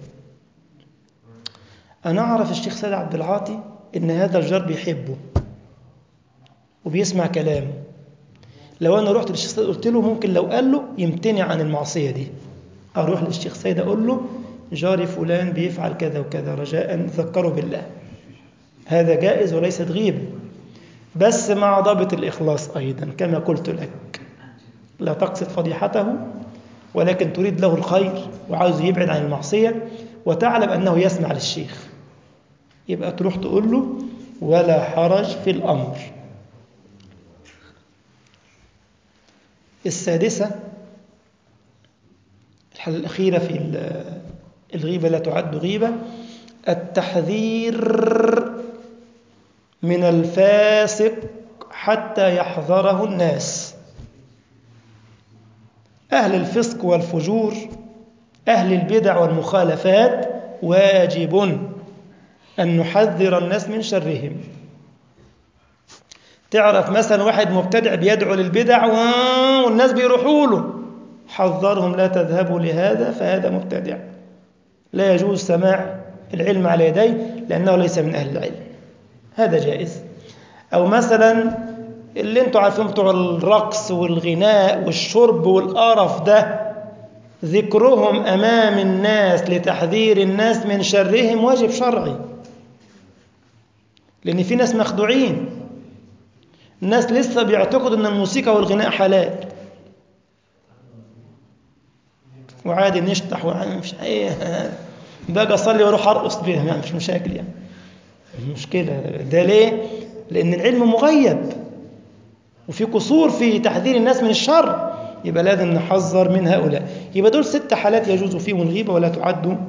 أنا أعرف الشيخ سيد عبد العاطي إن هذا الجار بيحبه وبيسمع كلامه. لو أنا رحت للشيخ سيد قلت له ممكن لو قال له يمتنع عن المعصية دي، أروح للشيخ سيد أقول له جاري فلان بيفعل كذا وكذا، رجاء ذكره بالله. هذا جائز وليست غيبة، بس مع ضابط الإخلاص أيضا كما قلت لك. لا تقصد فضيحته ولكن تريد له الخير وعاوز يبعد عن المعصية وتعلم أنه يسمع للشيخ، يبقى تروح تقول له ولا حرج في الأمر. السادسة، الحالة الأخيرة في الغيبة لا تعد غيبة، التحذير من الفاسق حتى يحذره الناس. أهل الفسق والفجور، أهل البدع والمخالفات، واجب أن نحذر الناس من شرهم. تعرف مثلا واحد مبتدع بيدعو للبدع والناس بيروحوا له، حذرهم لا تذهبوا لهذا فهذا مبتدع، لا يجوز سماع العلم على يديه لأنه ليس من أهل العلم، هذا جائز. أو مثلا اللي انتوا عارفين بتوع الرقص والغناء والشرب والقرف ده، ذكرهم أمام الناس لتحذير الناس من شرهم واجب شرعي، لأن في ناس مخدوعين، الناس لسه بيعتقدوا أن الموسيقى والغناء حلال، وعادي نشطح ومش ايه باجي اصلي واروح ارقص بيها، مش مشاكل يعني، مشكله. ده ليه؟ لان العلم مغيب وفي قصور في تحذير الناس من الشر، يبقى لازم نحذر من هؤلاء. يبقى دول ست حالات يجوز فيهم الغيبه ولا تعد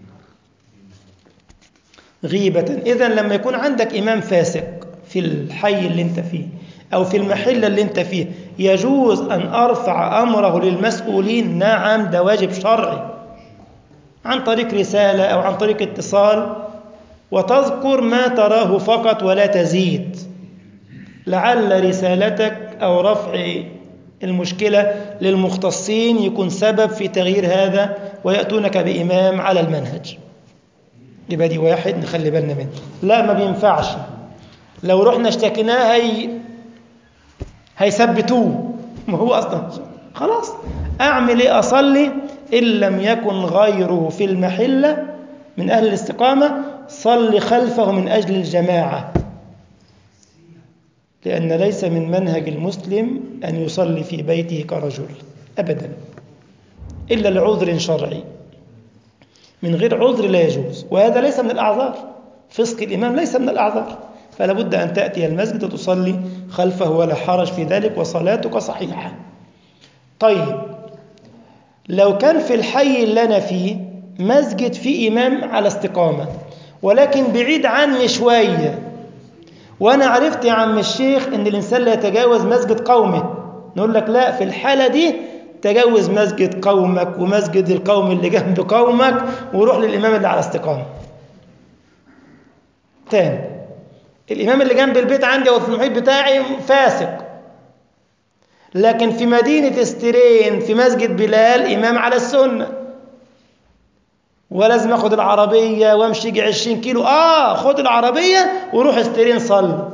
غيبه. اذا لما يكون عندك امام فاسق في الحي اللي انت فيه أو في المحل اللي انت فيه، يجوز أن أرفع أمره للمسؤولين؟ نعم، ده واجب شرعي، عن طريق رسالة أو عن طريق اتصال، وتذكر ما تراه فقط ولا تزيد، لعل رسالتك أو رفع المشكلة للمختصين يكون سبب في تغيير هذا ويأتونك بإمام على المنهج. يبقى دي واحد نخلي بالنا منه. لا ما بينفعش، لو رحنا اشتكيناه هي هيثبتوه، ما هو أصلا خلاص. أعمل إيه؟ أصلي إن لم يكن غيره في المحلة من أهل الاستقامة، صل خلفه من أجل الجماعة، لأن ليس من منهج المسلم أن يصلي في بيته كرجل أبدا إلا لعذر شرعي، من غير عذر لا يجوز، وهذا ليس من الأعذار، فسق الإمام ليس من الأعذار، فلا بد أن تأتي المسجد وتصلي خلفه ولا حرج في ذلك وصلاتك صحيحة. طيب لو كان في الحي اللي أنا فيه مسجد فيه إمام على استقامة ولكن بعيد عني شوية، وأنا عرفت يا عم الشيخ أن الإنسان لا يتجاوز مسجد قومه، نقول لك لا، في الحالة دي تجاوز مسجد قومك ومسجد القوم اللي جنب قومك وروح للإمام اللي على استقامة. تاني، الإمام اللي جنب البيت عندي أو في المحيط بتاعي فاسق، لكن في مدينة استرين في مسجد بلال إمام على السنة، ولازم أخذ العربية وامشي يجي عشرين كيلو. آه خذ العربية وروح استرين صلي.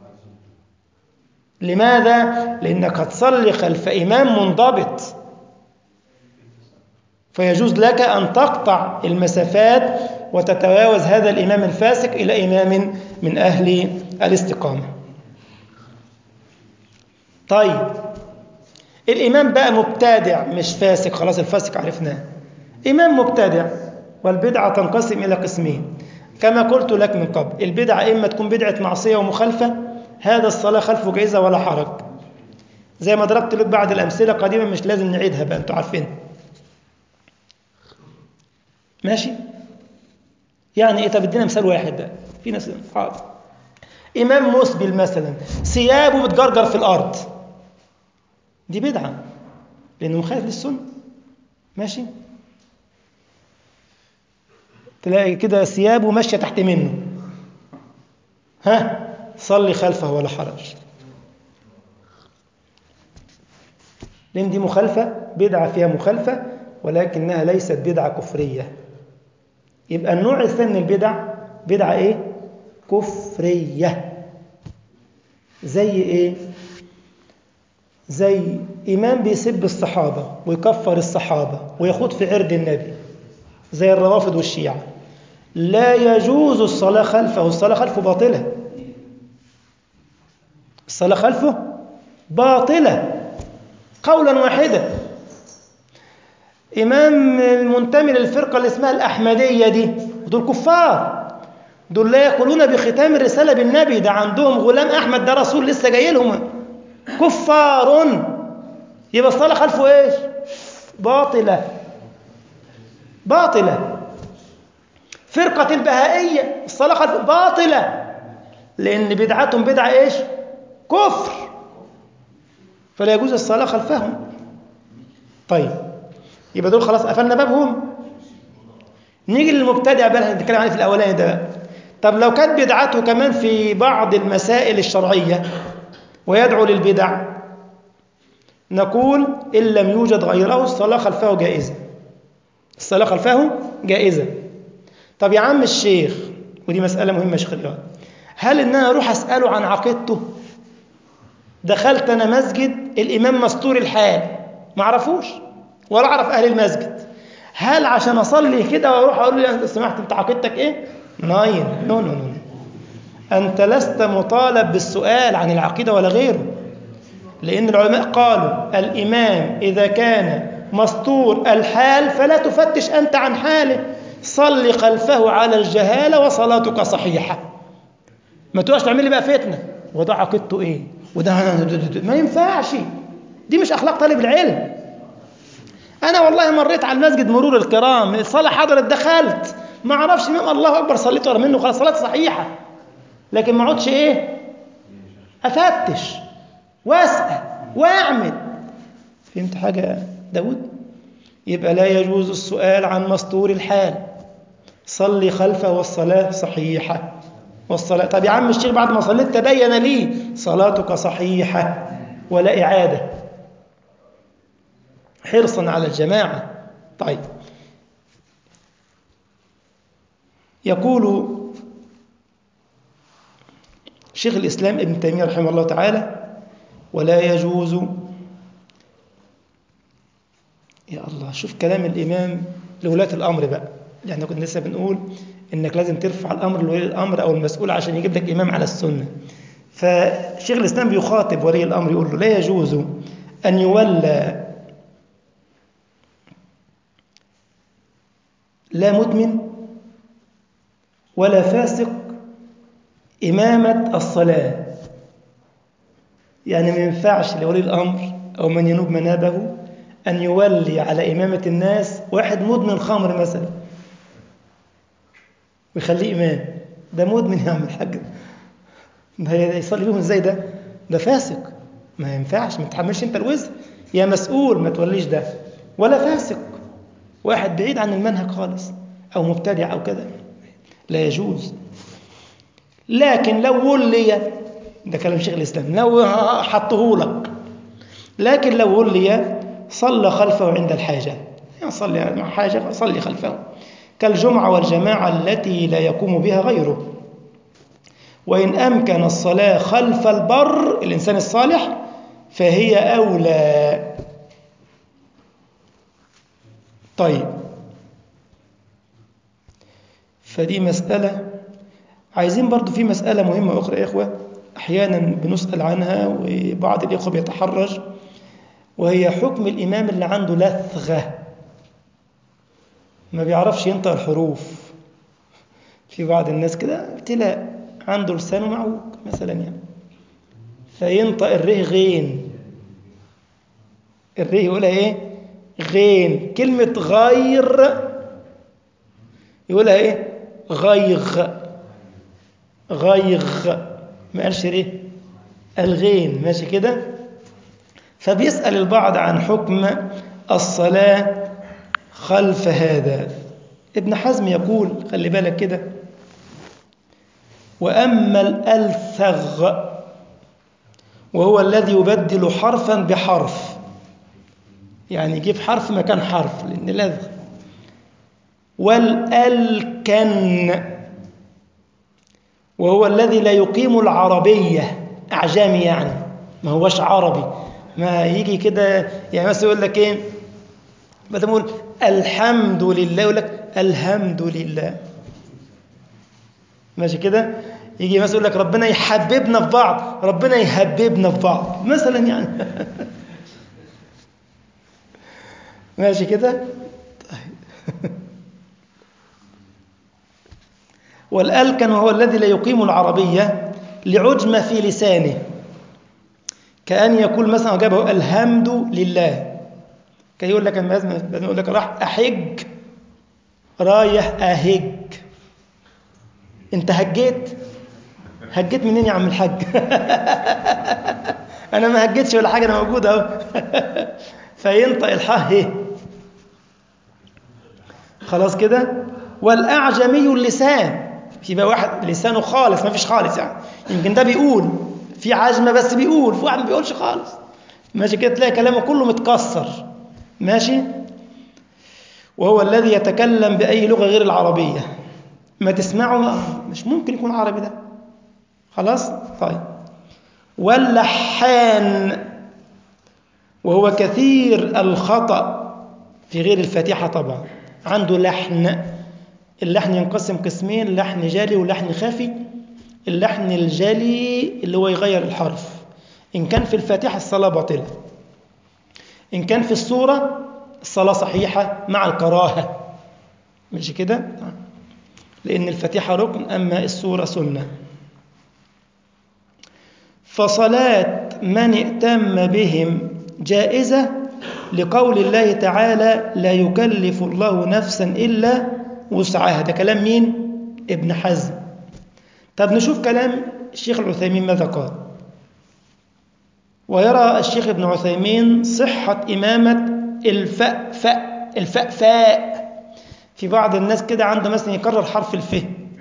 لماذا؟ لأنك هتصلي خلف إمام منضبط، فيجوز لك أن تقطع المسافات وتتجاوز هذا الإمام الفاسق إلى إمام من أهل الاستقامة. طيب الإمام بقى مبتدع مش فاسق، خلاص الفاسق عرفناه، إمام مبتدع. والبدعة تنقسم إلى قسمين كما قلت لك من قبل. البدعة إما تكون بدعة معصية ومخالفة، هذا الصلاة خلفه جائزة ولا حرج، زي ما ضربت لك بعض الأمثلة قديما مش لازم نعيدها بقى أنتوا عارفين. ماشي؟ يعني إيه؟ طب ادينا مثال واحد بقى. في ناس حاضر إمام مسبل مثلا ثيابه بتجرجر في الأرض، دي بدعة لأنه مخالف للسنة. ماشي؟ تلاقي كده ثيابه ماشية تحت منه، ها صلي خلفه ولا حرج، لأن دي مخالفة، بدعة فيها مخالفة ولكنها ليست بدعة كفرية. يبقى النوع الثاني من البدع بدعة إيه؟ كفرية. زي إيه؟ زي إمام بيسب الصحابة ويكفر الصحابة ويخوض في عرض النبي، زي الروافض والشيعة، لا يجوز الصلاة خلفه. الصلاة خلفه باطلة، الصلاة خلفه باطلة قولا واحدا. إمام منتمي للفرقة اللي اسمها الأحمدية دي، دول كفار، دول لا يقولون بختام الرسالة بالنبي، ده عندهم غلام أحمد ده رسول لسه جاي لهم، كفار. يبقى الصلاة خلفه إيش؟ باطلة باطلة. فرقة البهائية الصلاة خلفه باطلة، لأن بدعتهم بدعة إيش؟ كفر، فلا يجوز الصلاة خلفهم. طيب يبقى دول خلاص قفلنا بابهم. نيجي للمبتدع بقى اللي هنتكلم عليه في الأولاني ده بقى. طب لو كانت بدعته كمان في بعض المسائل الشرعية ويدعو للبدع، نقول إن لم يوجد غيره الصلاة خلفه جائزة، الصلاة خلفه جائزة. طب يا عم الشيخ، ودي مسألة مهمة يا شيخ الإيراد، هل إن أنا أروح أسأله عن عقيدته؟ دخلت أنا مسجد الإمام مستور الحال ما عرفوش ولا أعرف أهل المسجد، هل عشان أصلي كده وأروح أقول له سمحت أنت عقيدتك إيه؟ ناين نو نو نو أنت لست مطالب بالسؤال عن العقيدة ولا غيره، لأن العلماء قالوا الإمام إذا كان مستور الحال فلا تفتش أنت عن حاله، صل خلفه على الجهالة وصلاتك صحيحة. ما تقعش تعمل لي بقى فتنة وده عقيدته إيه وده ما ينفعش، دي مش أخلاق طالب العلم. أنا والله مريت على المسجد مرور الكرام، الصلاة حضرت دخلت ما أعرفش مين الله أكبر صليت ورا منه خلاص صلاة صحيحة، لكن ما اقعدش إيه أفتش وأسأل وأعمل. فهمت حاجة داود؟ يبقى لا يجوز السؤال عن مستور الحال، صلي خلفه والصلاة صحيحة. والصلاة طب يا عم الشيخ بعد ما صليت تبين لي صلاتك صحيحة ولا إعادة، حرصا على الجماعة. طيب يقول شيخ الإسلام ابن تيمية رحمه الله تعالى ولا يجوز، يا الله شوف كلام الإمام لولاة الأمر بقى، يعني كنا لسه بنقول إنك لازم ترفع الأمر لولي الأمر أو المسؤول عشان يجيب لك إمام على السنة. فشيخ الإسلام بيخاطب ولي الأمر يقول له لا يجوز أن يولى لا مدمن ولا فاسق إمامة الصلاة. يعني ما ينفعش لولي الأمر أو من ينوب منابه أن يولي على إمامة الناس واحد مدمن خمر مثلا ويخليه إمام، ده مدمن يا عم الحاج، ده يصلي بيهم ازاي؟ ده ده فاسق، ما ينفعش، ما تحملش انت الوزر يا مسؤول، ما توليش ده ولا فاسق، واحد بعيد عن المنهج خالص أو مبتدع أو كذا، لا يجوز. لكن لو ولي، ده كلام شيخ الإسلام، لو حطه لك لكن لو ولي صلى خلفه عند الحاجة، يعني صلي مع حاجة صلي خلفه، كالجمعة والجماعة التي لا يقوم بها غيره. وإن أمكن الصلاة خلف البر الإنسان الصالح فهي أولى. طيب، فدي مسألة. عايزين برضو في مسألة مهمة أخرى يا إخوة، أحيانا بنسأل عنها وبعض الإخوة بيتحرج، وهي حكم الإمام اللي عنده لثغة، ما بيعرفش ينطق الحروف. في بعض الناس كده ابتلاء، عنده لسانه معوج مثلا يعني، فينطق الره غين، الره يقولها ايه؟ غين. كلمة غير يقولها ايه؟ غيغ، غيغ، ما قالش ايه؟ الغين. ماشي كده؟ فبيسأل البعض عن حكم الصلاة خلف هذا. ابن حزم يقول، خلي بالك كده، وأما الألثغ وهو الذي يبدل حرفا بحرف، يعني يجيب حرف مكان حرف لأن لذغ. والألكن وهو الذي لا يقيم العربية، أعجمي يعني، ما هوش عربي، ما يجي كده يعني مثلا يقول لك ايه، بدل ما يقول الحمد لله يقول لك الحمد لله. ماشي كده؟ يجي مثلا يقول لك ربنا يحببنا في بعض، ربنا يهببنا في بعض مثلا يعني. ماشي كده؟ طيب. والألكن وهو الذي لا يقيم العربية لعجمة في لسانه، كأن يقول مثلا جابه الحمد لله، كي يقول لك أنا يقول لك راح أحج، رايح أهج. أنت هجيت؟ هجيت منين يا عم الحاج؟ أنا ما هجيتش ولا حاجة، أنا موجود أهو. فينطق الحاء. خلاص كده؟ والأعجمي اللسان، في بقى واحد لسانه خالص ما فيش خالص يعني، يمكن ده بيقول في عجمة بس بيقول، في واحد ما بيقولش خالص. ماشي كده؟ تلاقي كلامه كله متكسر. ماشي؟ وهو الذي يتكلم بأي لغة غير العربية، ما تسمعه مش ممكن يكون عربي ده. خلاص؟ طيب. واللحان وهو كثير الخطأ في غير الفاتحة، طبعا عنده لحن. اللحن ينقسم قسمين، لحن جالي ولحن خافي. اللحن الجالي اللي هو يغير الحرف، إن كان في الفاتحة الصلاة باطلة، إن كان في السورة الصلاة صحيحة مع الكراهة. ماشي كده؟ لأن الفاتحة ركن أما السورة سنة. فصلاة من ائتم بهم جائزة لقول الله تعالى لا يكلف الله نفسا إلا وسعها. ده كلام مين؟ ابن حزم. طب نشوف كلام الشيخ العثيمين ماذا قال. ويرى الشيخ ابن عثيمين صحة إمامة الفأفأ، الفأفاء. في بعض الناس كده عنده مثلا يكرر حرف الف،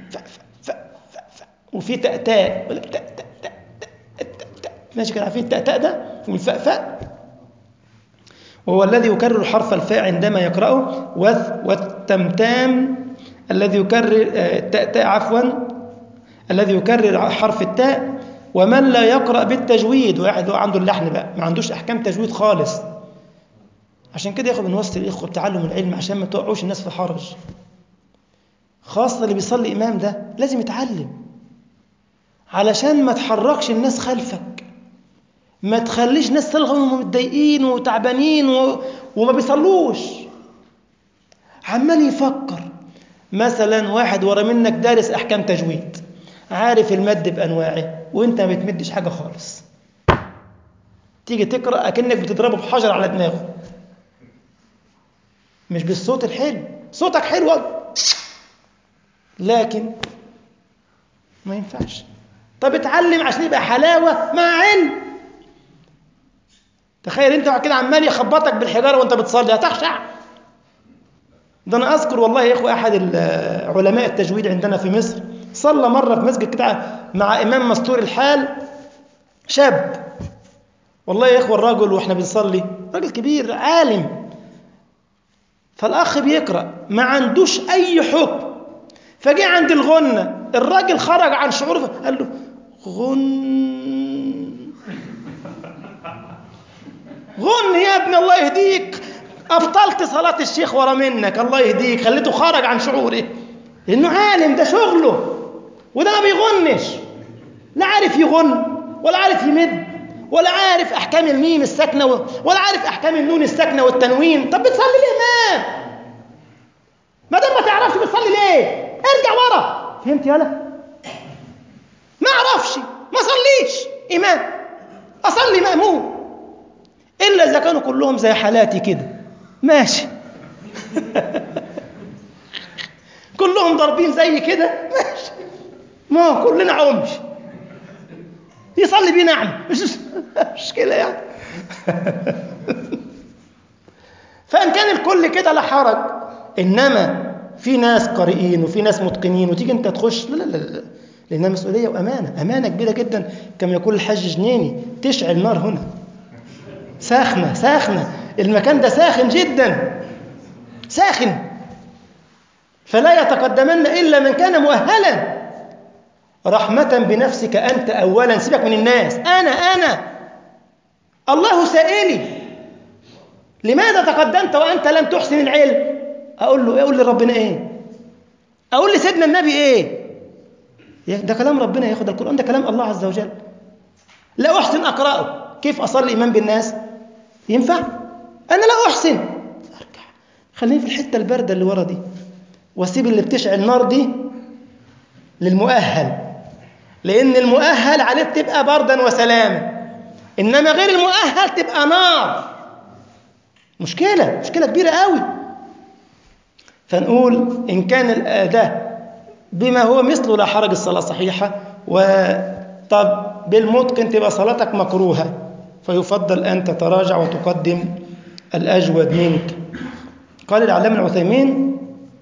وفي تأتاء، ولا تأتاء ماشي كده؟ عارفين التأتاء ده والفأفاء؟ وهو الذي يكرر حرف الفاء عندما يقرأه، والتمتام الذي يكرر التأتاء عفوا الذي يكرر حرف التاء. ومن لا يقرأ بالتجويد، واحد هو عنده اللحن بقى ما عندوش أحكام تجويد خالص. عشان كده ياخد من وسط الإخوة بتعلم العلم عشان ما توقعوش الناس في حرج، خاصة اللي بيصلي إمام ده لازم يتعلم علشان ما تحركش الناس خلفك، ما تخليش ناس تلغوا وهم متضايقين وتعبانين و... وما بيصلوش. عمال يفكر مثلا واحد ورا منك دارس أحكام تجويد، عارف المد بأنواعه، وانت ما بتمدش حاجة خالص، تيجي تقرأ أكنك بتضربه بحجر على دماغه. مش بالصوت الحلو، صوتك حلو لكن ما ينفعش. طب اتعلم عشان يبقى حلاوة مع علم. تخيل انت كده عمال يخبطك بالحجارة وانت بتصلي، هتخشع. ده انا اذكر والله يا اخوة احد علماء التجويد عندنا في مصر صلى مرة في مسجد كده مع امام مستور الحال، شاب، والله يا إخوة الرجل وإحنا بنصلي راجل كبير عالم، فالأخ بيقرأ ما عندوش أي حكم، فجاء عند الغنة الراجل خرج عن شعوره قال له غن غن يا ابني الله يهديك، أبطلت صلاة الشيخ ورا منك الله يهديك، خليته خرج عن شعوره لأنه عالم ده شغله، وده ما بيغنش، لا عارف يغن ولا عارف يمد ولا عارف أحكام الميم الساكنة ولا عارف أحكام النون الساكنة والتنوين. طب بتصلي ليه ما ما دام ما تعرفش بتصلي ليه؟ ارجع ورا. فهمت يالا؟ ما اعرفش ما صليش إمام، أصلي مأموم، إلا إذا كانوا كلهم زي حالاتي كده ماشي كلهم ضاربين زي كده ماشي، ما هو كلنا عمش يصلي بينا نعم مش مشكلة يعني فإن كان الكل كده لا حرج، إنما في ناس قارئين وفي ناس متقنين وتيجي أنت تخش لا لا لا، لأنها مسؤولية وأمانة، أمانة كبيرة جدا. كما يقول الحاج جنيني تشعل نار هنا ساخنة ساخنة، المكان ده ساخن جدا ساخن، فلا يتقدمن إلا من كان مؤهلا رحمة بنفسك أنت أولا، سيبك من الناس، أنا أنا الله سائلي لماذا تقدمت وأنت لم تحسن العلم؟ أقول له أقول لربنا إيه؟ أقول لسيدنا النبي إيه؟ ده كلام ربنا، ياخد القرآن ده كلام الله عز وجل. لا أحسن أقرأه، كيف أصلي إمام بالناس؟ ينفع؟ أنا لا أحسن، أرجع خليني في الحتة الباردة اللي ورا دي، واسيب اللي بتشعل النار دي للمؤهل، لأن المؤهل عليه تبقى بردا وسلاما، إنما غير المؤهل تبقى نار، مشكلة مشكلة كبيرة قوي. فنقول إن كان الأداء بما هو مثله لا حرج، الصلاة صحيحة. وطب بالمتقن تبقى صلاتك مكروهة، فيفضل أن تتراجع وتقدم الأجود منك. قال العلامة العثيمين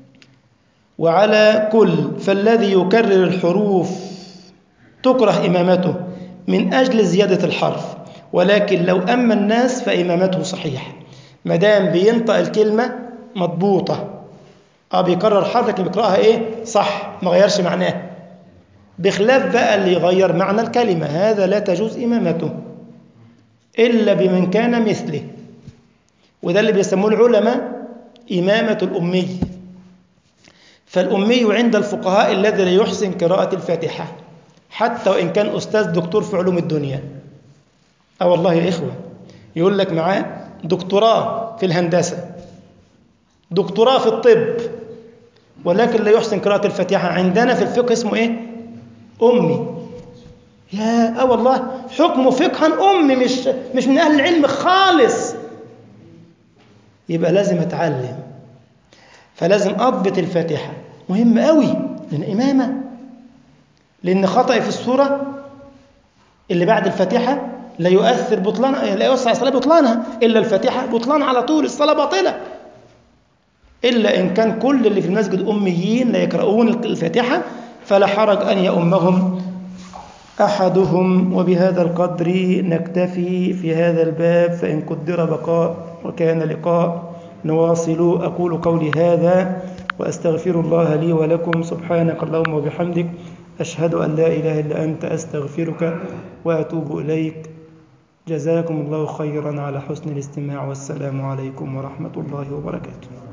وعلى كل فالذي يكرر الحروف تكره إمامته من أجل زيادة الحرف، ولكن لو أما الناس فإمامته صحيح ما دام بينطق الكلمة مضبوطة. اه بيكرر حرف لكن بيقرأها ايه صح، ما غيرش معناه، بخلاف بقى اللي يغير معنى الكلمة، هذا لا تجوز إمامته إلا بمن كان مثله. وده اللي بيسموه العلماء إمامة الأمي. فالأمي عند الفقهاء الذي لا يحسن قراءة الفاتحة حتى وإن كان أستاذ دكتور في علوم الدنيا. أه والله يا إخوة، يقول لك معاه دكتوراه في الهندسة، دكتوراه في الطب، ولكن لا يحسن قراءة الفاتحة. عندنا في الفقه اسمه إيه؟ أمي. يا أه والله حكمه فقها أمي، مش مش من أهل العلم خالص. يبقى لازم أتعلم، فلازم أضبط الفاتحة، مهم قوي لأن إمامة، لأن خطأ في السورة اللي بعد الفاتحة لا يؤثر بطلان، لا يؤثر على الصلاة بطلانها، إلا الفاتحة بطلان على طول، الصلاة باطلة. إلا إن كان كل اللي في المسجد أميين لا يقرؤون الفاتحة فلا حرج أن يؤمهم أحدهم. وبهذا القدر نكتفي في هذا الباب، فإن قدر بقاء وكان لقاء نواصل. أقول قولي هذا وأستغفر الله لي ولكم. سبحانك اللهم وبحمدك، أشهد أن لا إله إلا أنت، أستغفرك وأتوب إليك. جزاكم الله خيرا على حسن الاستماع، والسلام عليكم ورحمة الله وبركاته.